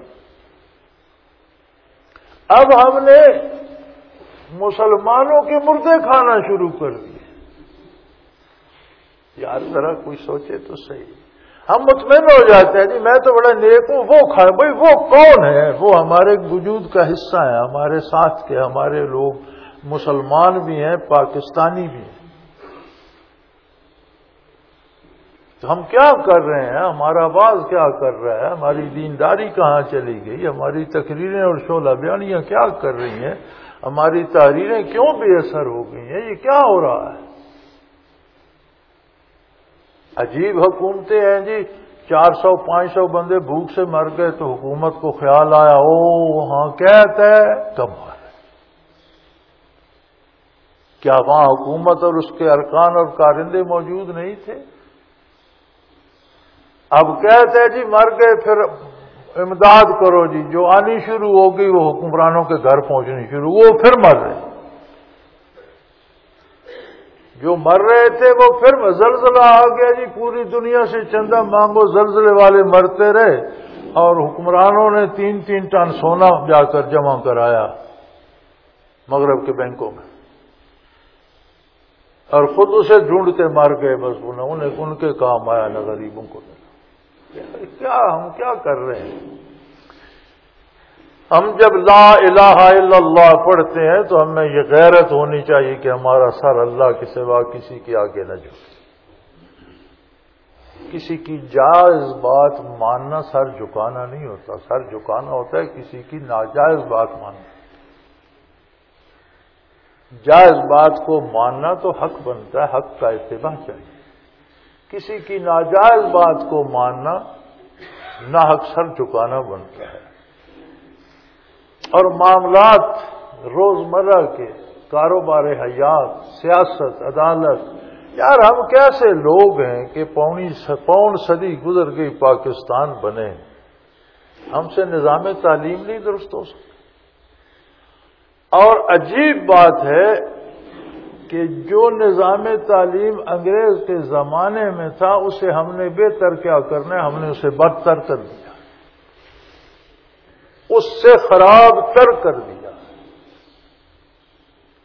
اب ہم نے مسلمانوں کے مردے کھانا شروع کر دیے۔ یار ذرا کوئی سوچے تو صحیح۔ ہم مطمئن ہو جاتے ہیں جی میں تو بڑا نیک ہوں، وہ کھائے، بھائی وہ کون ہے؟ وہ ہمارے وجود کا حصہ ہے، ہمارے ساتھ کے، ہمارے لوگ مسلمان بھی ہیں، پاکستانی بھی ہیں۔ تو ہم کیا کر رہے ہیں؟ ہمارا آواز کیا کر رہا ہے؟ ہماری دینداری کہاں چلی گئی؟ ہماری تقریریں اور شعلہ بیانیاں کیا کر رہی ہیں؟ ہماری تحریریں کیوں بے اثر ہو گئی ہیں؟ یہ کیا ہو رہا ہے؟ عجیب حکومتیں ہیں جی، 400-500 بندے بھوک سے مر گئے تو حکومت کو خیال آیا او وہاں کہتا ہے کب مر رہے؟ کیا وہاں حکومت اور اس کے ارکان اور کارندے موجود نہیں تھے؟ اب کہتے ہیں جی مر گئے، پھر امداد کرو جی، جو آنی شروع ہو گئی وہ حکمرانوں کے گھر پہنچنی شروع، وہ پھر مر رہے، جو مر رہے تھے وہ پھر زلزلہ آ گیا جی، پوری دنیا سے چندہ مانگو، زلزلے والے مرتے رہے، اور حکمرانوں نے 3-3 ٹن سونا جا کر جمع کرایا مغرب کے بینکوں میں، اور خود اسے ڈھونڈتے مر گئے، بس انہیں ان کے کام آیا نہ غریبوں کو ملا۔ کیا ہم کیا کر رہے ہیں؟ ہم جب لا الہ الا اللہ پڑھتے ہیں تو ہمیں یہ غیرت ہونی چاہیے کہ ہمارا سر اللہ کے سوا کسی کے آگے نہ جھکے۔ کسی کی جائز بات ماننا سر جھکانا نہیں ہوتا، سر جھکانا ہوتا ہے کسی کی ناجائز بات ماننا۔ جائز بات کو ماننا تو حق بنتا ہے، حق کا اتباع چاہیے۔ کسی کی ناجائز بات کو ماننا ناحق سر جھکانا بنتا ہے۔ اور معاملات روزمرہ کے، کاروبار حیات، سیاست، عدالت، یار ہم کیسے لوگ ہیں کہ پون صدی گزر گئی پاکستان بنے، ہم سے نظام تعلیم نہیں درست ہو سکتا۔ اور عجیب بات ہے کہ جو نظام تعلیم انگریز کے زمانے میں تھا اسے ہم نے بہتر کیا کرنا ہے، ہم نے اسے بدتر کر دیا، اس سے خراب تر کر دیا۔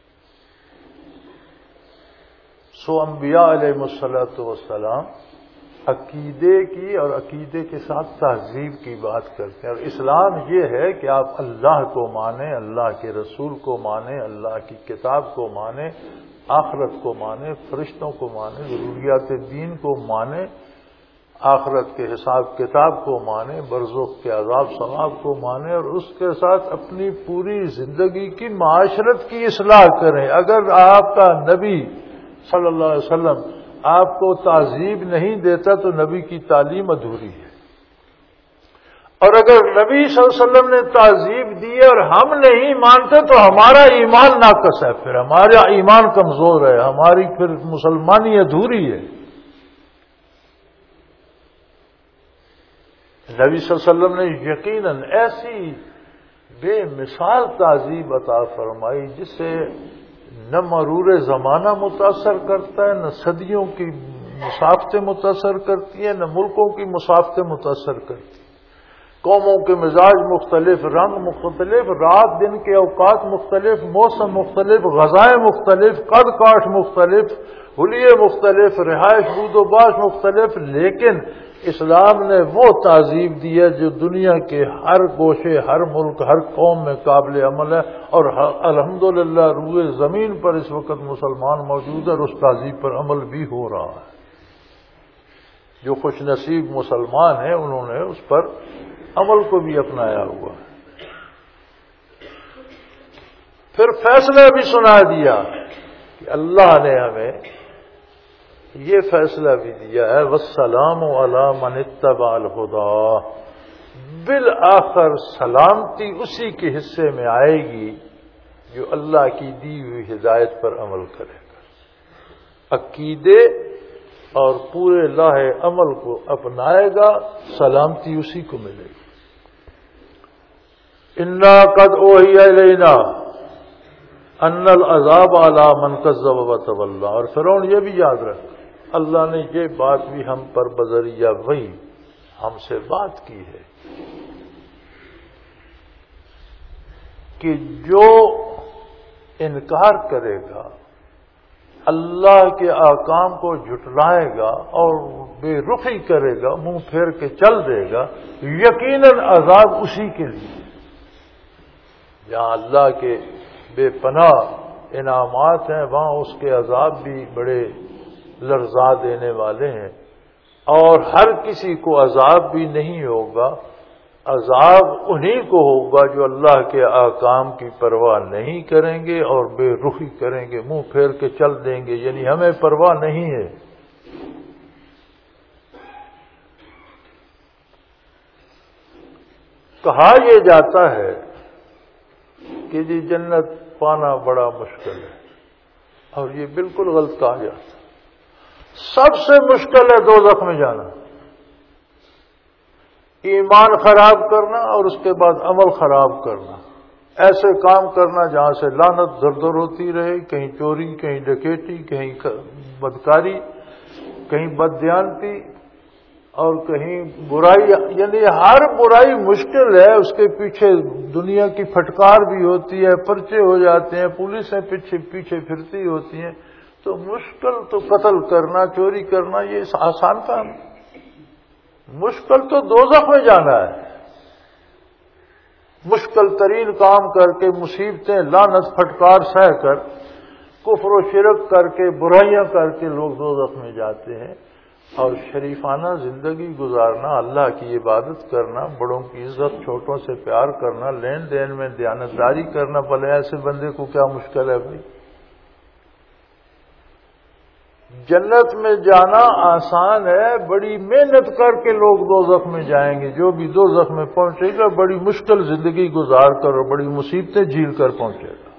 سو انبیاء علیہ الصلوۃ والسلام عقیدے کی اور عقیدے کے ساتھ تہذیب کی بات کرتے ہیں. اور اسلام یہ ہے کہ آپ اللہ کو مانیں، اللہ کے رسول کو مانیں، اللہ کی کتاب کو مانیں، آخرت کو مانیں، فرشتوں کو مانیں، ضروریات دین کو مانیں، آخرت کے حساب کتاب کو مانیں، برزخ کے عذاب ثواب کو مانیں، اور اس کے ساتھ اپنی پوری زندگی کی معاشرت کی اصلاح کریں. اگر آپ کا نبی صلی اللہ علیہ وسلم آپ کو تعذیب نہیں دیتا تو نبی کی تعلیم ادھوری ہے. اور اگر نبی صلی اللہ علیہ وسلم نے تعذیب دی اور ہم نہیں مانتے تو ہمارا ایمان ناقص ہے، پھر ہمارا ایمان کمزور ہے، ہماری پھر مسلمانی ادھوری ہے. نبی صلی اللہ علیہ وسلم نے یقیناً ایسی بے مثال تعذیب عطا فرمائی جس سے نہ مرور زمانہ متاثر کرتا ہے، نہ صدیوں کی مسافتیں متاثر کرتی ہیں، نہ ملکوں کی مسافتیں متاثر کرتی ہیں. قوموں کے مزاج مختلف، رنگ مختلف، رات دن کے اوقات مختلف، موسم مختلف، غذائیں مختلف، قد کاٹ مختلف، حلیے مختلف، رہائش بود و باش مختلف، لیکن اسلام نے وہ تہذیب دی ہے جو دنیا کے ہر گوشے، ہر ملک، ہر قوم میں قابل عمل ہے. اور الحمدللہ روئے زمین پر اس وقت مسلمان موجود ہے اور اس تہذیب پر عمل بھی ہو رہا ہے. جو خوش نصیب مسلمان ہیں انہوں نے اس پر عمل کو بھی اپنایا ہوا ہے. پھر فیصلہ بھی سنا دیا کہ اللہ نے ہمیں یہ فیصلہ بھی دیا ہے والسلام علی من اتبع الہدی، بالآخر سلامتی اسی کے حصے میں آئے گی جو اللہ کی دی ہوئی ہدایت پر عمل کرے گا، عقیدے اور پورے لاہ عمل کو اپنائے گا، سلامتی اسی کو ملے گی. انا قد اوحی الینا ان العذاب علی من کذب وتولی. اور فرعون یہ بھی یاد رکھ، اللہ نے یہ بات بھی ہم پر بذریعہ وحی ہم سے بات کی ہے کہ جو انکار کرے گا، اللہ کے احکام کو جھٹلائے گا اور بے رخی کرے گا، منہ پھیر کے چل دے گا، یقیناً عذاب اسی کے لیے. جہاں اللہ کے بے پناہ انعامات ہیں وہاں اس کے عذاب بھی بڑے لرزا دینے والے ہیں. اور ہر کسی کو عذاب بھی نہیں ہوگا، عذاب انہی کو ہوگا جو اللہ کے احکام کی پرواہ نہیں کریں گے اور بے رخی کریں گے، منہ پھیر کے چل دیں گے، یعنی ہمیں پرواہ نہیں ہے. کہا یہ جاتا ہے کہ جی جنت پانا بڑا مشکل ہے، اور یہ بالکل غلط کہا جاتا ہے. سب سے مشکل ہے دوزخ میں جانا، ایمان خراب کرنا اور اس کے بعد عمل خراب کرنا، ایسے کام کرنا جہاں سے لعنت در در ہوتی رہے، کہیں چوری، کہیں ڈکیٹی، کہیں بدکاری، کہیں بددیانتی اور کہیں برائی. یعنی ہر برائی مشکل ہے، اس کے پیچھے دنیا کی پھٹکار بھی ہوتی ہے، پرچے ہو جاتے ہیں، پولیسیں پیچھے پھرتی ہوتی ہیں. تو مشکل تو قتل کرنا، چوری کرنا یہ آسان کام ہے. مشکل تو دوزخ میں جانا ہے. مشکل ترین کام کر کے، مصیبتیں، لعنت، پھٹکار سہ کر، کفر و شرک کر کے، برائیاں کر کے لوگ دوزخ میں جاتے ہیں. اور شریفانہ زندگی گزارنا، اللہ کی عبادت کرنا، بڑوں کی عزت، چھوٹوں سے پیار کرنا، لین دین میں دیانتداری کرنا، بھلے ایسے بندے کو کیا مشکل ہے بھائی. جنت میں جانا آسان ہے، بڑی محنت کر کے لوگ دوزخ میں جائیں گے. جو بھی دوزخ میں پہنچے گا بڑی مشکل زندگی گزار کر اور بڑی مصیبتیں جھیل کر پہنچے گا.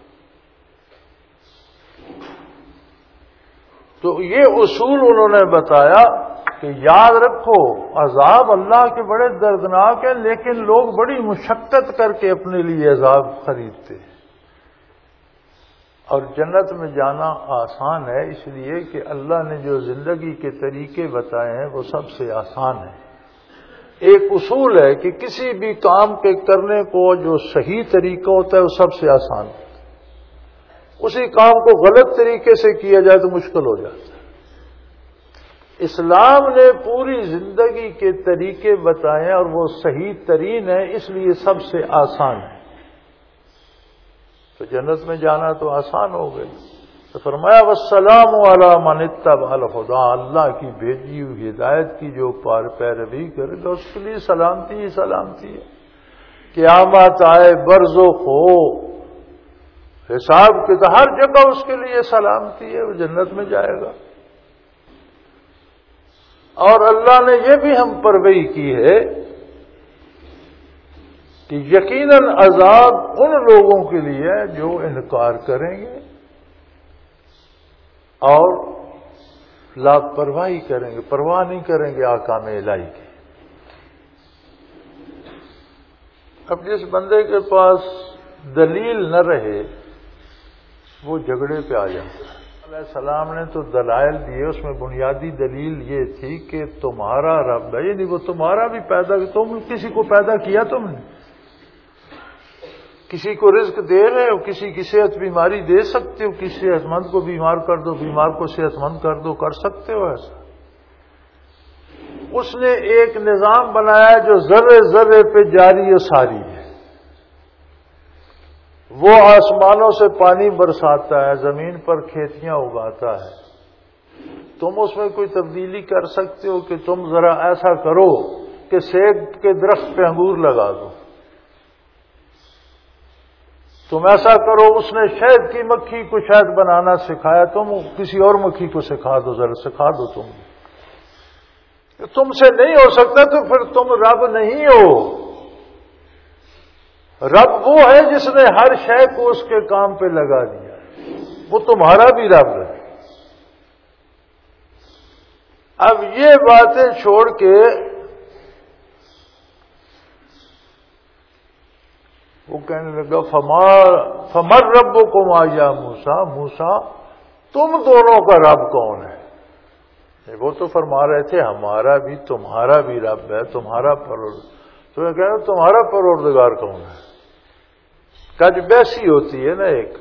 تو یہ اصول انہوں نے بتایا کہ یاد رکھو عذاب اللہ کے بڑے دردناک ہیں، لیکن لوگ بڑی مشقت کر کے اپنے لیے عذاب خریدتے ہیں. اور جنت میں جانا آسان ہے اس لیے کہ اللہ نے جو زندگی کے طریقے بتائے ہیں وہ سب سے آسان ہے. ایک اصول ہے کہ کسی بھی کام کے کرنے کو جو صحیح طریقہ ہوتا ہے وہ سب سے آسان ہے. اسی کام کو غلط طریقے سے کیا جائے تو مشکل ہو جاتا ہے. اسلام نے پوری زندگی کے طریقے بتائے ہیں اور وہ صحیح ترین ہے، اس لیے سب سے آسان ہے۔ تو جنت میں جانا تو آسان ہو گئی۔ تو فرمایا والسلام علی من اتبع الہدی، اللہ کی بھیجی ہوئی ہدایت کی جو پیروی کرے گا اس کے لیے سلامتی ہی سلامتی ہے۔ قیامت آئے، برزخ ہو، حساب کے تو ہر جگہ اس کے لیے سلامتی ہے، وہ جنت میں جائے گا۔ اور اللہ نے یہ بھی ہم پر وحی کی ہے کہ یقیناً عذاب ان لوگوں کے لیے جو انکار کریں گے اور لاپرواہی کریں گے، پرواہ نہیں کریں گے احکام الہی کی۔ اب جس بندے کے پاس دلیل نہ رہے وہ جھگڑے پہ آ جاتا ہے۔ علیہ السلام نے تو دلائل دیے، اس میں بنیادی دلیل یہ تھی کہ تمہارا رب ہے، یعنی وہ تمہارا بھی پیدا، تم کسی کو پیدا کیا، تم نے کسی کو رزق دے رہے ہو، کسی کی صحت بیماری دے سکتے ہو، کسی صحت مند کو بیمار کر دو، بیمار کو صحت مند کر دو، کر سکتے ہو ایسا؟ اس نے ایک نظام بنایا جو ذرے ذرے پہ جاری و ساری ہے۔ وہ آسمانوں سے پانی برساتا ہے، زمین پر کھیتیاں اگاتا ہے۔ تم اس میں کوئی تبدیلی کر سکتے ہو کہ تم ذرا ایسا کرو کہ سیب کے درخت پہ انگور لگا دو؟ تم ایسا کرو، اس نے شہد کی مکھی کو شہد بنانا سکھایا، تم کسی اور مکھی کو سکھا دو، ذرا سکھا دو۔ تم سے نہیں ہو سکتا تو پھر تم رب نہیں ہو۔ رب وہ ہے جس نے ہر شے کو اس کے کام پہ لگا دیا، وہ تمہارا بھی رب ہے۔ اب یہ باتیں چھوڑ کے وہ کہنے لگا فمر ربکم یا موسیٰ، موسیٰ تم دونوں کا رب کون ہے؟ وہ تو فرما رہے تھے ہمارا بھی تمہارا بھی رب ہے، تمہارا تو میں کہہ رہا ہوں تمہارا پروردگار کون ہے؟ کج بیسی ہوتی ہے نا ایک۔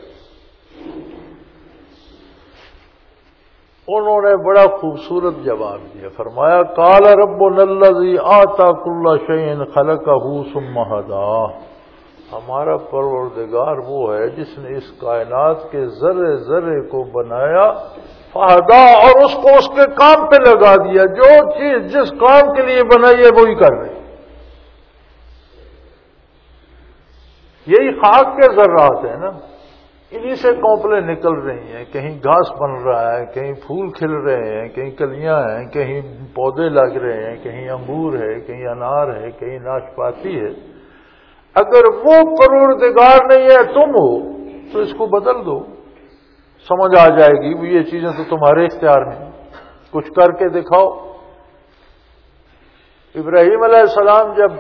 انہوں نے بڑا خوبصورت جواب دیا، فرمایا قال ربنا الذی آتى كل شيء خلقه ثم هداه، ہمارا پروردگار وہ ہے جس نے اس کائنات کے ذرے ذرے کو بنایا، فہدا، اور اس کو اس کے کام پہ لگا دیا، جو چیز جس کام کے لیے بنائی ہے وہی کر رہے۔ یہی خاک کے ذرات ہیں نا، انہی سے کونپلیں نکل رہی ہیں، کہیں گھاس بن رہا ہے، کہیں پھول کھل رہے ہیں، کہیں کلیاں ہیں، کہیں پودے لگ رہے ہیں، کہیں انگور ہے، کہیں انار ہے، کہیں ناشپاتی ہے۔ اگر وہ پروردگار نہیں ہے تم ہو تو اس کو بدل دو، سمجھ آ جائے گی وہ یہ چیزیں تو تمہارے اختیار میں، کچھ کر کے دکھاؤ۔ ابراہیم علیہ السلام جب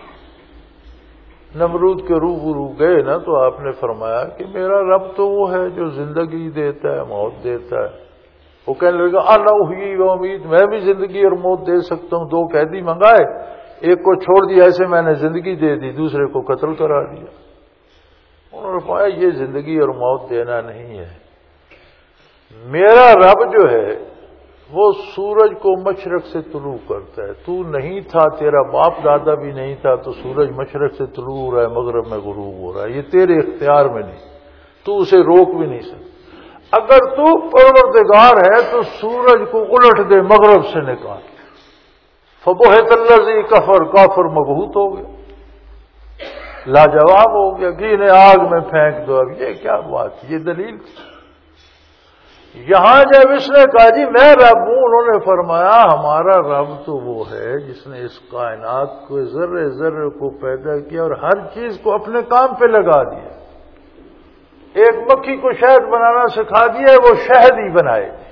نمرود کے روبرو گئے نا تو آپ نے فرمایا کہ میرا رب تو وہ ہے جو زندگی دیتا ہے، موت دیتا ہے۔ وہ کہنے لگا انا احیی و امیت، میں بھی زندگی اور موت دے سکتا ہوں۔ دو قیدی منگائے، ایک کو چھوڑ دیا، ایسے میں نے زندگی دے دی، دوسرے کو قتل کرا دیا۔ انہوں نے فرمایا یہ زندگی اور موت دینا نہیں ہے، میرا رب جو ہے وہ سورج کو مشرق سے طلوع کرتا ہے۔ تو نہیں تھا، تیرا باپ دادا بھی نہیں تھا، تو سورج مشرق سے طلوع ہو رہا ہے، مغرب میں غروب ہو رہا ہے، یہ تیرے اختیار میں نہیں، تو اسے روک بھی نہیں سکتا۔ اگر تو پروردگار ہے تو سورج کو الٹ دے، مغرب سے نکال۔ فبہت الذی کفر، کافر مبہوت ہو گیا، لاجواب ہو گیا کہ انہیں آگ میں پھینک دو۔ اب یہ کیا بات، یہ دلیل تھی۔ یہاں جب اس نے کہا جی میں رب ہوں، انہوں نے فرمایا ہمارا رب تو وہ ہے جس نے اس کائنات کو ذرے ذرے کو پیدا کیا اور ہر چیز کو اپنے کام پہ لگا دیا۔ ایک مکھی کو شہد بنانا سکھا دیا، وہ شہد ہی بنائے گی۔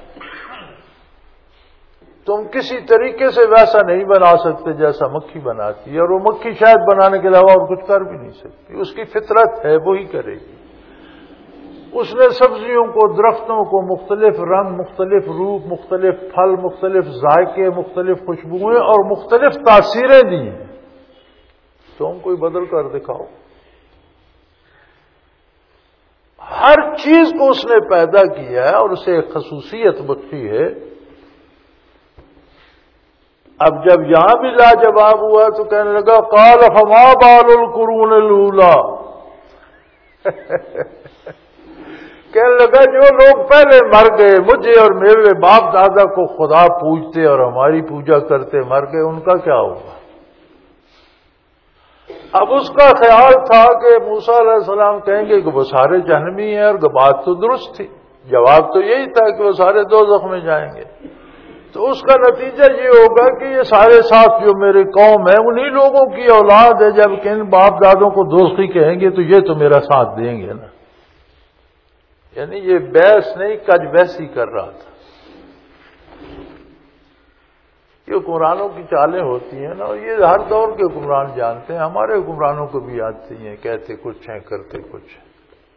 تم کسی طریقے سے ویسا نہیں بنا سکتے جیسا مکھی بناتی ہے، اور وہ مکھی شہد بنانے کے علاوہ اور کچھ کر بھی نہیں سکتی، اس کی فطرت ہے وہی کرے گی۔ اس نے سبزیوں کو، درختوں کو مختلف رنگ، مختلف روپ، مختلف پھل، مختلف ذائقے، مختلف خوشبوئیں اور مختلف تاثیریں دی ہیں، تم کوئی بدل کر دکھاؤ۔ ہر چیز کو اس نے پیدا کیا ہے اور اسے ایک خصوصیت بخشی ہے اب جب یہاں بھی لاجواب ہوا تو کہنے لگا قال فما بال القرون الاولی، کہنے لگا جو لوگ پہلے مر گئے، مجھے اور میرے باپ دادا کو خدا پوجتے اور ہماری پوجا کرتے مر گئے، ان کا کیا ہوگا؟ اب اس کا خیال تھا کہ موسیٰ علیہ السلام کہیں گے کہ وہ سارے جہنمی ہیں، اور بات تو درست تھی، جواب تو یہی تھا کہ وہ سارے دوزخ میں جائیں گے۔ تو اس کا نتیجہ یہ ہوگا کہ یہ سارے ساتھ جو میرے قوم ہے انہی لوگوں کی اولاد ہے، جب کہ ان باپ دادوں کو دوزخی کہیں گے تو یہ تو میرا ساتھ دیں گے نا۔ یعنی یہ بحث نہیں، کج بحثی کر رہا تھا۔ یہ حکمرانوں کی چالیں ہوتی ہیں نا، اور یہ ہر دور کے حکمران جانتے ہیں، ہمارے حکمرانوں کو بھی آتی ہیں، کہتے کچھ ہیں کرتے کچھ ہیں۔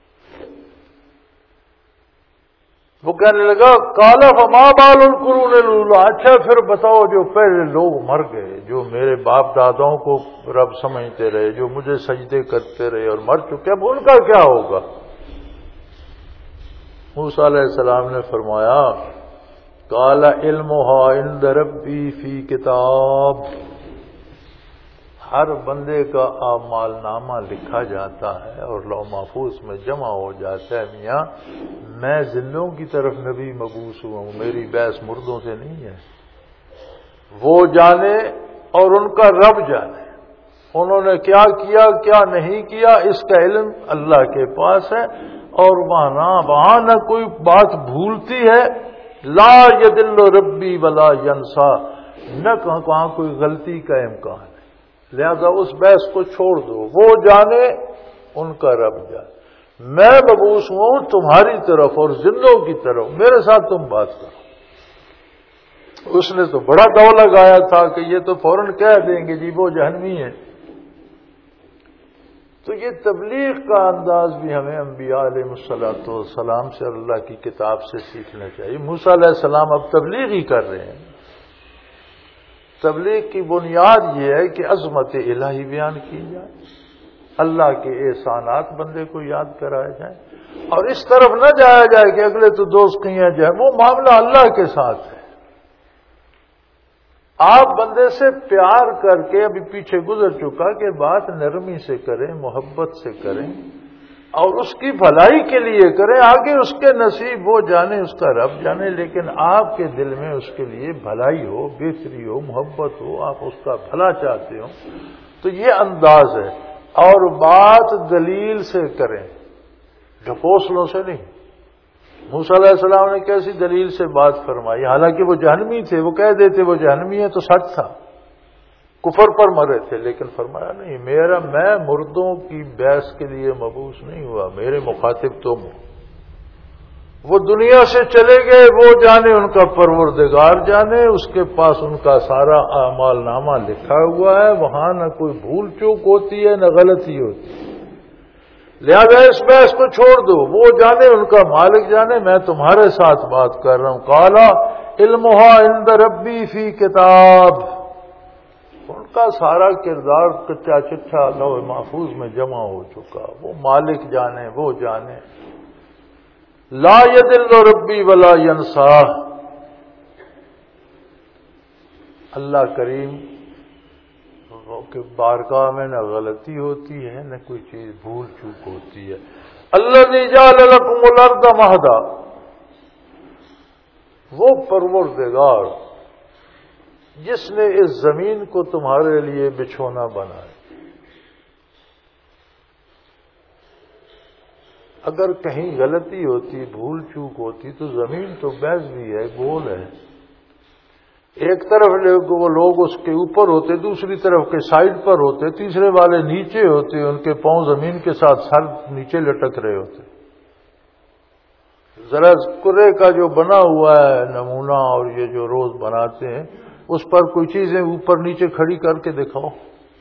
وہ کہنے لگا قال فما بال القرون الاولی، اچھا پھر بتاؤ جو پہلے لوگ مر گئے، جو میرے باپ داداؤں کو رب سمجھتے رہے، جو مجھے سجدے کرتے رہے اور مر چکے، اب ان کا کیا ہوگا؟ موسیٰ علیہ السلام نے فرمایا قال علمها عند ربی فی کتاب، ہر بندے کا اعمال نامہ لکھا جاتا ہے اور لوح محفوظ میں جمع ہو جاتا ہے۔ میاں میں زندوں کی طرف نبی مبعوث ہوا ہوں، میری بحث مردوں سے نہیں ہے۔ وہ جانے اور ان کا رب جانے، انہوں نے کیا کیا کیا نہیں کیا، اس کا علم اللہ کے پاس ہے، اور وہاں نہ کوئی بات بھولتی ہے، لا یدل ربی ولا ینسا، نہ کہاں کوئی غلطی کا امکان ہے۔ لہذا اس بحث کو چھوڑ دو، وہ جانے ان کا رب جانے، میں مبعوث ہوں تمہاری طرف اور زندوں کی طرف، میرے ساتھ تم بات کرو۔ اس نے تو بڑا دو لگایا تھا کہ یہ تو فوراً کہہ دیں گے جی وہ جہنمی ہے۔ تو یہ تبلیغ کا انداز بھی ہمیں انبیاء علیہ السلام سے اور اللہ کی کتاب سے سیکھنا چاہیے۔ موسیٰ علیہ السلام اب تبلیغ ہی کر رہے ہیں۔ تبلیغ کی بنیاد یہ ہے کہ عظمت الہی بیان کی جائے، اللہ کے احسانات بندے کو یاد کرائے جائیں، اور اس طرف نہ جایا جائے کہ اگلے تو دوزخی ہیں جو ہے، وہ معاملہ اللہ کے ساتھ ہے۔ آپ بندے سے پیار کر کے، ابھی پیچھے گزر چکا کہ بات نرمی سے کریں، محبت سے کریں، اور اس کی بھلائی کے لیے کریں، آگے اس کے نصیب وہ جانے، اس کا رب جانے، لیکن آپ کے دل میں اس کے لیے بھلائی ہو، بہتری ہو، محبت ہو، آپ اس کا بھلا چاہتے ہو، تو یہ انداز ہے۔ اور بات دلیل سے کریں، ڈھکوسلوں سے نہیں۔ موسیٰ علیہ السلام نے کیسی دلیل سے بات فرمائی، حالانکہ وہ جہنمی تھے، وہ کہہ دیتے وہ جہنمی ہے تو سچ تھا، کفر پر مرے تھے، لیکن فرمایا نہیں، میں مردوں کی بحث کے لیے مبعوث نہیں ہوا، میرے مخاطب تم ہو۔ وہ دنیا سے چلے گئے، وہ جانے، ان کا پروردگار جانے، اس کے پاس ان کا سارا اعمال نامہ لکھا ہوا ہے، وہاں نہ کوئی بھول چوک ہوتی ہے نہ غلطی ہوتی ہے۔ لہذا اس بحث کو چھوڑ دو، وہ جانے، ان کا مالک جانے، میں تمہارے ساتھ بات کر رہا ہوں۔ قال علمها عند ربی فی کتاب، ان کا سارا کردار کچا چٹھا لوح محفوظ میں جمع ہو چکا، وہ مالک جانے، وہ جانے۔ لا یدل ربی ولا ینسا، اللہ کریم کہ بارگاہ میں نہ غلطی ہوتی ہے نہ کوئی چیز بھول چوک ہوتی ہے۔ الذی جعل لکم الارض مہدا، وہ پروردگار جس نے اس زمین کو تمہارے لیے بچھونا بنایا۔ اگر کہیں غلطی ہوتی، بھول چوک ہوتی تو زمین تو بیض بھی ہے، گول ہے، ایک طرف وہ لوگ اس کے اوپر ہوتے، دوسری طرف کے سائڈ پر ہوتے، تیسرے والے نیچے ہوتے، ان کے پاؤں زمین کے ساتھ سر نیچے لٹک رہے ہوتے۔ ذرا کرے کا جو بنا ہوا ہے نمونہ، اور یہ جو روز بناتے ہیں، اس پر کوئی چیزیں اوپر نیچے کھڑی کر کے دکھاؤ۔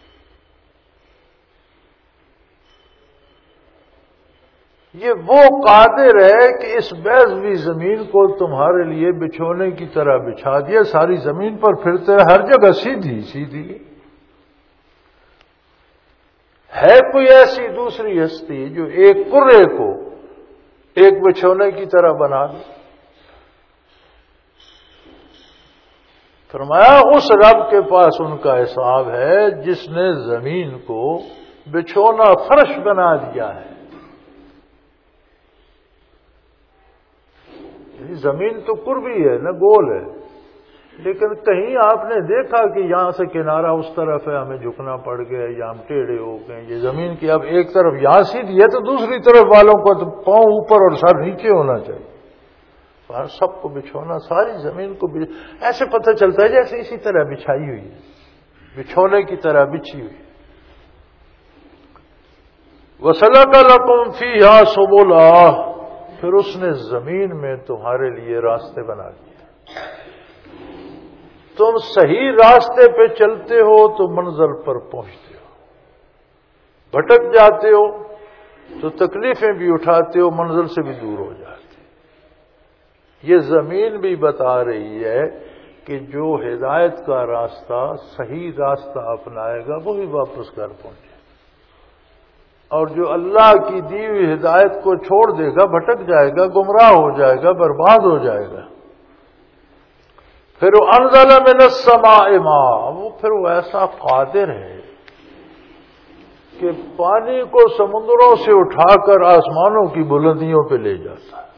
یہ وہ قادر ہے کہ اس بیضوی زمین کو تمہارے لیے بچھونے کی طرح بچھا دیا، ساری زمین پر پھرتے رہے، ہر جگہ سیدھی سیدھی۔ ہے کوئی ایسی دوسری ہستی جو ایک کرے کو ایک بچھونے کی طرح بنا دے؟ فرمایا اس رب کے پاس ان کا حساب ہے جس نے زمین کو بچھونا فرش بنا دیا ہے. زمین تو قربی ہے نہ گول ہے، لیکن کہیں آپ نے دیکھا کہ یہاں سے کنارہ اس طرف ہے، ہمیں جھکنا پڑ گیا یا ہم ٹیڑھے ہو گئے. یہ زمین کی اب ایک طرف یہاں سیدھی ہے تو دوسری طرف والوں کو تو پاؤں اوپر اور سر نیچے ہونا چاہیے. سب کو بچھونا، ساری زمین کو ایسے پتہ چلتا ہے جیسے اسی طرح بچھائی ہوئی ہے، بچھونے کی طرح بچھی ہوئی. وَسَلَكَ لَكُمْ فِيهَا سُبُلًا، پھر اس نے زمین میں تمہارے لیے راستے بنا دیے. تم صحیح راستے پہ چلتے ہو تو منزل پر پہنچتے ہو، بھٹک جاتے ہو تو تکلیفیں بھی اٹھاتے ہو، منزل سے بھی دور ہو جاتے. یہ زمین بھی بتا رہی ہے کہ جو ہدایت کا راستہ، صحیح راستہ اپنائے گا وہی واپس گھر پہنچے، اور جو اللہ کی دی ہوئی ہدایت کو چھوڑ دے گا بھٹک جائے گا، گمراہ ہو جائے گا، برباد ہو جائے گا. پھر وہ انزل من السماء ماء، وہ پھر وہ ایسا قادر ہے کہ پانی کو سمندروں سے اٹھا کر آسمانوں کی بلندیوں پہ لے جاتا ہے.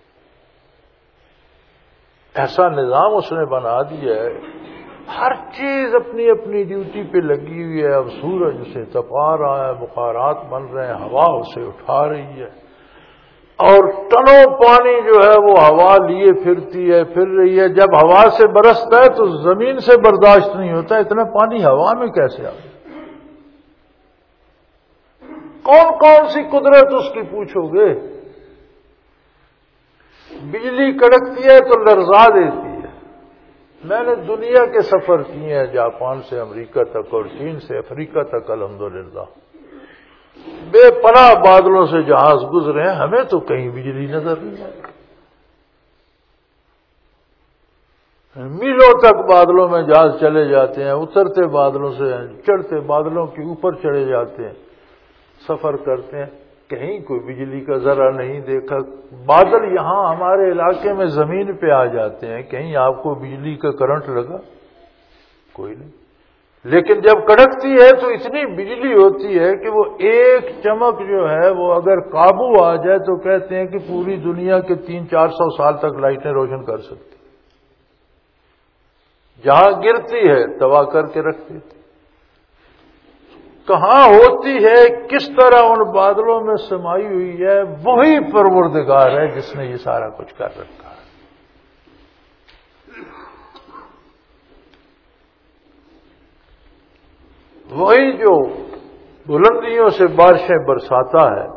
ایسا نظام اس نے بنا دیا ہے، ہر چیز اپنی اپنی ڈیوٹی پہ لگی ہوئی ہے. اب سورج اسے تپا رہا ہے، بخارات بن رہے ہیں، ہوا اسے اٹھا رہی ہے، اور ٹنوں پانی جو ہے وہ ہوا لیے پھرتی ہے، پھر رہی ہے. جب ہوا سے برستا ہے تو زمین سے برداشت نہیں ہوتا، اتنا پانی ہوا میں کیسے آ گیا؟ کون کون سی قدرت اس کی پوچھو گے؟ بجلی کڑکتی ہے تو لرزا دیتی ہے. میں نے دنیا کے سفر کیے ہیں، جاپان سے امریکہ تک اور چین سے افریقہ تک، الحمدللہ. بے پناہ بادلوں سے جہاز گزرے ہیں، ہمیں تو کہیں بجلی نظر نہیں آتی. میلوں تک بادلوں میں جہاز چلے جاتے ہیں، اترتے بادلوں سے چڑھتے بادلوں کے اوپر چڑھے جاتے ہیں، سفر کرتے ہیں، کہیں کوئی بجلی کا ذرا نہیں دیکھا. بادل یہاں ہمارے علاقے میں زمین پہ آ جاتے ہیں، کہیں آپ کو بجلی کا کرنٹ لگا؟ کوئی نہیں. لیکن جب کڑکتی ہے تو اتنی بجلی ہوتی ہے کہ وہ ایک چمک جو ہے وہ اگر قابو آ جائے تو کہتے ہیں کہ پوری دنیا کے 300-400 سال تک لائٹیں روشن کر سکتی. جہاں گرتی ہے تباہ کر کے رکھ دیتی. کہاں ہوتی ہے، کس طرح ان بادلوں میں سمائی ہوئی ہے، وہی پروردگار ہے جس نے یہ سارا کچھ کر رکھا ہے. وہی جو بلندیوں سے بارشیں برساتا ہے.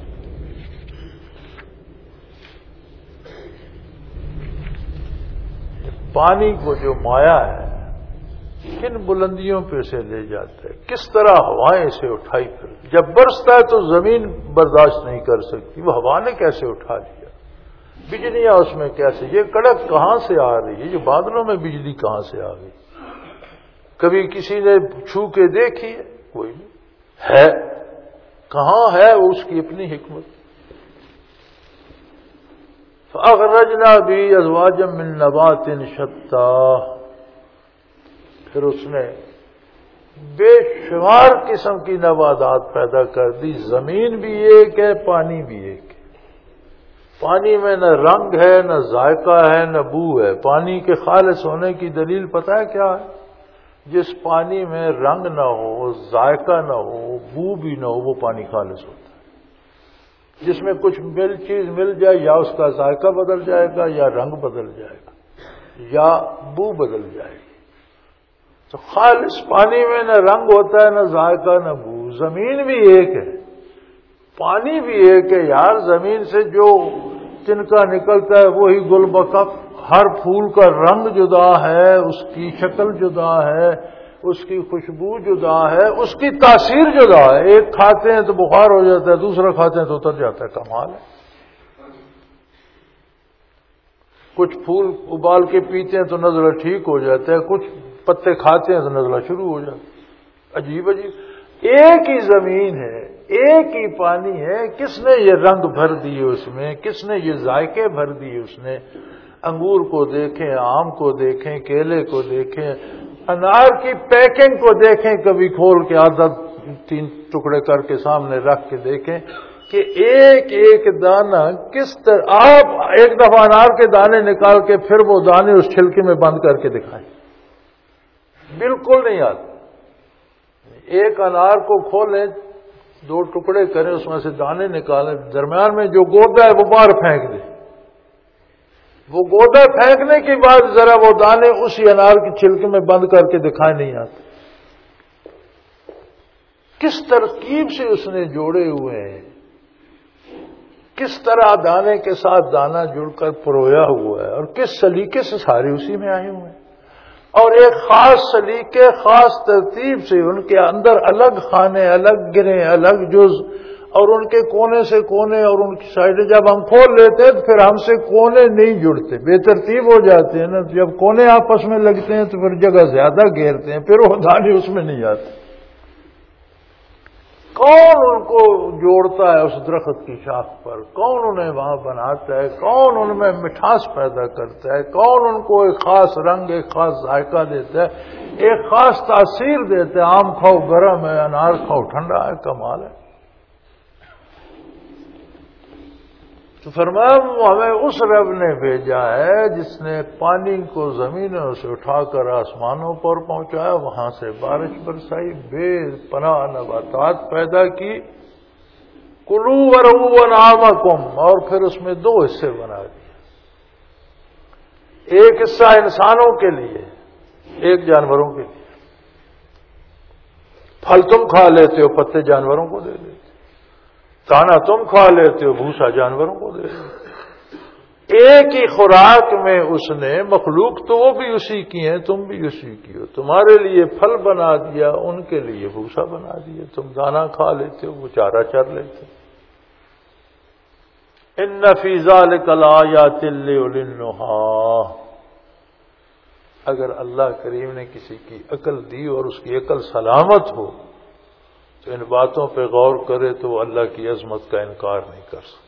پانی کو جو مایا ہے کن بلندیوں پہ سے لے جاتا ہے، کس طرح ہوائیں اسے اٹھائی پھر. جب برستا ہے تو زمین برداشت نہیں کر سکتی، وہ ہوا نے کیسے اٹھا لیا. بجلیاں اس میں کیسے، یہ کڑک کہاں سے آ رہی ہے، یہ بادلوں میں بجلی کہاں سے آ گئی؟ کبھی کسی نے چھو کے دیکھی ہے؟ کوئی نہیں. ہے کہاں ہے، اس کی اپنی حکمت. فَأَخْرَجْنَا بِهِ أَزْوَاجًا مِّن نَّبَاتٍ شَتَّىٰ، پھر اس نے بے شمار قسم کی نباتات پیدا کر دی. زمین بھی ایک ہے، پانی بھی ایک ہے. پانی میں نہ رنگ ہے، نہ ذائقہ ہے، نہ بو ہے. پانی کے خالص ہونے کی دلیل پتہ ہے کیا ہے؟ جس پانی میں رنگ نہ ہو، ذائقہ نہ ہو، بو بھی نہ ہو، وہ پانی خالص ہوتا ہے. جس میں کچھ چیز مل جائے، یا اس کا ذائقہ بدل جائے گا، یا رنگ بدل جائے گا، یا بو بدل جائے گی. تو خالص پانی میں نہ رنگ ہوتا ہے، نہ ذائقہ، نہ بو. زمین بھی ایک ہے، پانی بھی ایک ہے. یار زمین سے جو تنکا نکلتا ہے وہی گل بکف. ہر پھول کا رنگ جدا ہے، اس کی شکل جدا ہے، اس کی خوشبو جدا ہے، اس کی تاثیر جدا ہے. ایک کھاتے ہیں تو بخار ہو جاتا ہے، دوسرا کھاتے ہیں تو اتر جاتا ہے. کمال ہے. کچھ پھول ابال کے پیتے ہیں تو نزلہ ٹھیک ہو جاتا ہے، کچھ پتے کھاتے ہیں تو نزلہ شروع ہو جاتا ہے. عجیب عجیب. ایک ہی زمین ہے، ایک ہی پانی ہے. کس نے یہ رنگ بھر دیے اس میں، کس نے یہ ذائقے بھر دیے اس نے. انگور کو دیکھیں، آم کو دیکھیں، کیلے کو دیکھیں، انار کی پیکنگ کو دیکھیں، کبھی کھول کے آدھا 3 ٹکڑے کر کے سامنے رکھ کے دیکھیں کہ ایک ایک دانہ کس طرح. آپ ایک دفعہ انار کے دانے نکال کے پھر وہ دانے اس چھلکے میں بند کر کے دکھائیں، بالکل نہیں آتے. ایک انار کو کھولیں، 2 ٹکڑے کریں، اس میں سے دانے نکالیں، درمیان میں جو گودا ہے وہ باہر پھینک دیں. وہ گودا پھینکنے کے بعد ذرا وہ دانے اسی انار کی چھلکے میں بند کر کے دکھائے نہیں آتے. کس ترکیب سے اس نے جوڑے ہوئے ہیں، کس طرح دانے کے ساتھ دانہ جڑ کر پرویا ہوا ہے، اور کس سلیقے سے سارے اسی میں آئے ہوئے ہیں. اور ایک خاص سلیقے، خاص ترتیب سے ان کے اندر الگ خانے، الگ گریں، الگ جز، اور ان کے کونے سے کونے اور ان کی سائڈیں جب ہم کھول لیتے ہیں تو پھر ہم سے کونے نہیں جڑتے، بے ترتیب ہو جاتے ہیں نا. جب کونے آپس میں لگتے ہیں تو پھر جگہ زیادہ گھیرتے ہیں، پھر وہ دانے اس میں نہیں آتے. کون ان کو جوڑتا ہے اس درخت کی شاخ پر، کون انہیں وہاں بناتا ہے، کون ان میں مٹھاس پیدا کرتا ہے، کون ان کو ایک خاص رنگ، ایک خاص ذائقہ دیتا ہے، ایک خاص تاثیر دیتا ہے. آم کھاؤ گرم ہے، انار کھاؤ ٹھنڈا ہے. کمال ہے. تو فرمایا ہمیں اس رب نے بھیجا ہے جس نے پانی کو زمینوں سے اٹھا کر آسمانوں پر پہنچایا، وہاں سے بارش برسائی، بے پناہ نباتات پیدا کی. کلو ورعوا انعامکم، اور پھر اس میں 2 حصے بنا دیے. ایک حصہ انسانوں کے لیے، ایک جانوروں کے لیے. پھل تم کھا لیتے ہو، پتے جانوروں کو دے دیتے، دانا تم کھا لیتے ہو، بھوسا جانوروں کو دے دیتے. ایک ہی خوراک میں اس نے مخلوق تو وہ بھی اسی کی ہیں، تم بھی اسی کی ہو. تمہارے لیے پھل بنا دیا، ان کے لیے بھوسا بنا دیا. تم دانا کھا لیتے ہو، وہ چارہ چر لیتے. ان فی ذلک لآیات لأولی النہی. اگر اللہ کریم نے کسی کی عقل دی اور اس کی عقل سلامت ہو تو ان باتوں پہ غور کرے تو وہ اللہ کی عظمت کا انکار نہیں کر سکتا.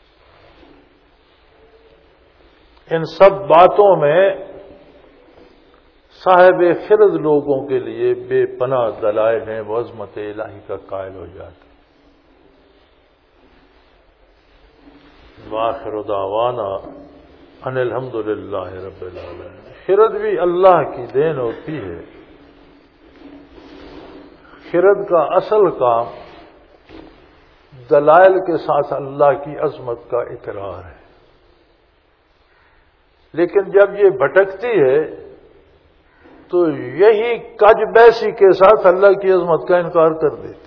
ان سب باتوں میں صاحب خرد لوگوں کے لیے بے پناہ دلائل ہیں، وہ عظمت الہی کا قائل ہو جاتے. وآخر دعوانا ان الحمد للہ رب العالمین. خرد بھی اللہ کی دین ہوتی ہے. خرد کا اصل کام دلائل کے ساتھ اللہ کی عظمت کا اقرار ہے، لیکن جب یہ بھٹکتی ہے تو یہی کج بیسی کے ساتھ اللہ کی عظمت کا انکار کر دیتی.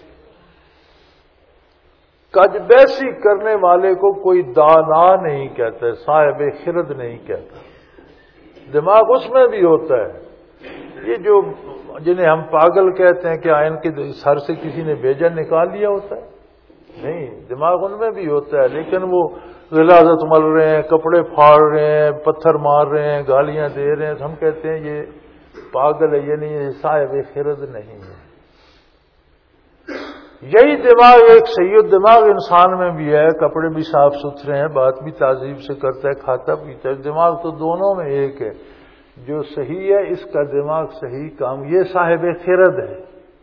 کج بیسی کرنے والے کو کوئی دانا نہیں کہتا، صاحب خرد نہیں کہتا. دماغ اس میں بھی ہوتا ہے. یہ جو جنہیں ہم پاگل کہتے ہیں، کیا ان کے سر سے کسی نے بیجا نکال لیا ہوتا ہے؟ نہیں، دماغ ان میں بھی ہوتا ہے، لیکن وہ غلاظت مل رہے ہیں، کپڑے پھاڑ رہے ہیں، پتھر مار رہے ہیں، گالیاں دے رہے ہیں، تو ہم کہتے ہیں یہ پاگل ہے. یہ نہیں ہے، صاحب خرد نہیں ہے. یہی دماغ ایک سید دماغ انسان میں بھی ہے، کپڑے بھی صاف ستھرے ہیں، بات بھی تہذیب سے کرتا ہے، کھاتا پیتا ہے. دماغ تو دونوں میں ایک ہے. جو صحیح ہے اس کا دماغ صحیح کام، یہ صاحب خرد ہے.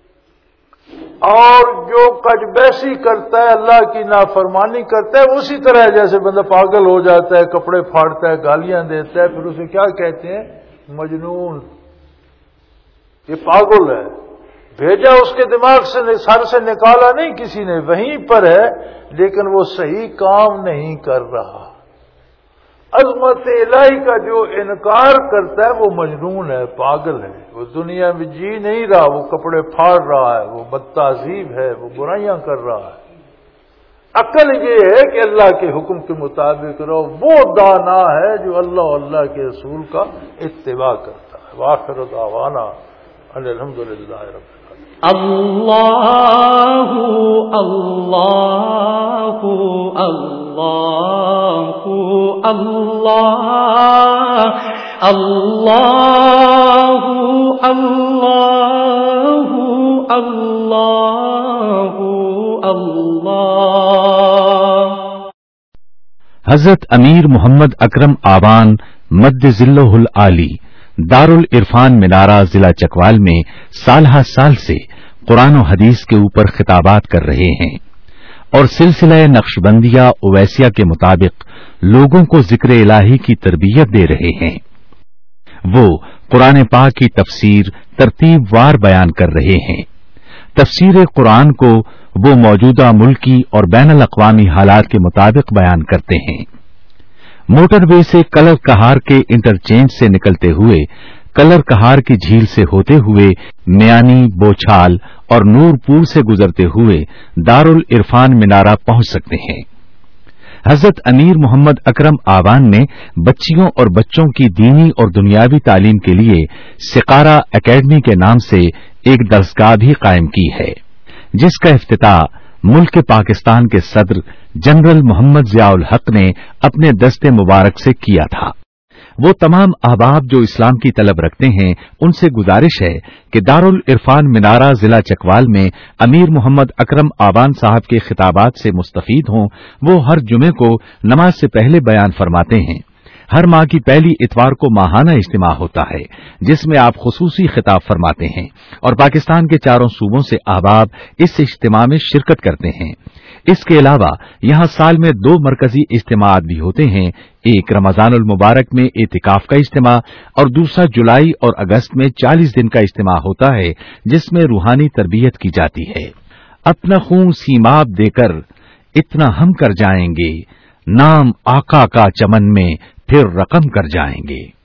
اور جو کج بیسی کرتا ہے، اللہ کی نافرمانی کرتا ہے، اسی طرح جیسے بندہ پاگل ہو جاتا ہے، کپڑے پھاڑتا ہے، گالیاں دیتا ہے، پھر اسے کیا کہتے ہیں؟ مجنون. یہ پاگل ہے. بھیجا اس کے دماغ سے، سر سے نکالا نہیں کسی نے، وہیں پر ہے، لیکن وہ صحیح کام نہیں کر رہا. عظمت الہی کا جو انکار کرتا ہے وہ مجنون ہے، پاگل ہے. وہ دنیا میں جی نہیں رہا، وہ کپڑے پھاڑ رہا ہے، وہ بد تہذیب ہے، وہ برائیاں کر رہا ہے. عقل یہ ہے کہ اللہ کے حکم کے مطابق رہو. وہ دانا ہے جو اللہ و اللہ کے رسول کا اتباع کرتا ہے. وآخر دعوانا ان الحمد للہ رب العالمین. اللہ اللہ اللہ اللہ اللہ اللہ اللہ اللہ. حضرت امیر محمد اکرم آوان مد ذلہ العالی دارل عرفان منارہ ضلع چکوال میں سالہ سال سے قرآن و حدیث کے اوپر خطابات کر رہے ہیں اور سلسلہ نقشبندیہ اویسیہ کے مطابق لوگوں کو ذکر الہی کی تربیت دے رہے ہیں۔ وہ قرآن پاک کی تفسیر ترتیب وار بیان کر رہے ہیں۔ تفسیر قرآن کو وہ موجودہ ملکی اور بین الاقوامی حالات کے مطابق بیان کرتے ہیں۔ موٹر وے سے کلر کہار کے انٹرچینج سے نکلتے ہوئے کلر کہار کی جھیل سے ہوتے ہوئے میانی، بوچھال اور نور پور سے گزرتے ہوئے دارالعرفان منارہ پہنچ سکتے ہیں۔ حضرت امیر محمد اکرم آوان نے بچیوں اور بچوں کی دینی اور دنیاوی تعلیم کے لیے سقارہ اکیڈمی کے نام سے ایک درسگاہ بھی قائم کی ہے، جس کا افتتاح ملک پاکستان کے صدر جنرل محمد ضیاء الحق نے اپنے دست مبارک سے کیا تھا۔ وہ تمام احباب جو اسلام کی طلب رکھتے ہیں ان سے گزارش ہے کہ دارالعرفان منارہ ضلع چکوال میں امیر محمد اکرم آوان صاحب کے خطابات سے مستفید ہوں۔ وہ ہر جمعے کو نماز سے پہلے بیان فرماتے ہیں۔ ہر ماہ کی پہلی اتوار کو ماہانہ اجتماع ہوتا ہے جس میں آپ خصوصی خطاب فرماتے ہیں اور پاکستان کے چاروں صوبوں سے احباب اس اجتماع میں شرکت کرتے ہیں۔ اس کے علاوہ یہاں سال میں 2 مرکزی اجتماعات بھی ہوتے ہیں، ایک رمضان المبارک میں اعتکاف کا اجتماع اور دوسرا جولائی اور اگست میں 40 دن کا اجتماع ہوتا ہے جس میں روحانی تربیت کی جاتی ہے۔ اپنا خون سیماب دے کر اتنا ہم کر جائیں گے، نام آقا کا چمن میں پھر رقم کر جائیں گے۔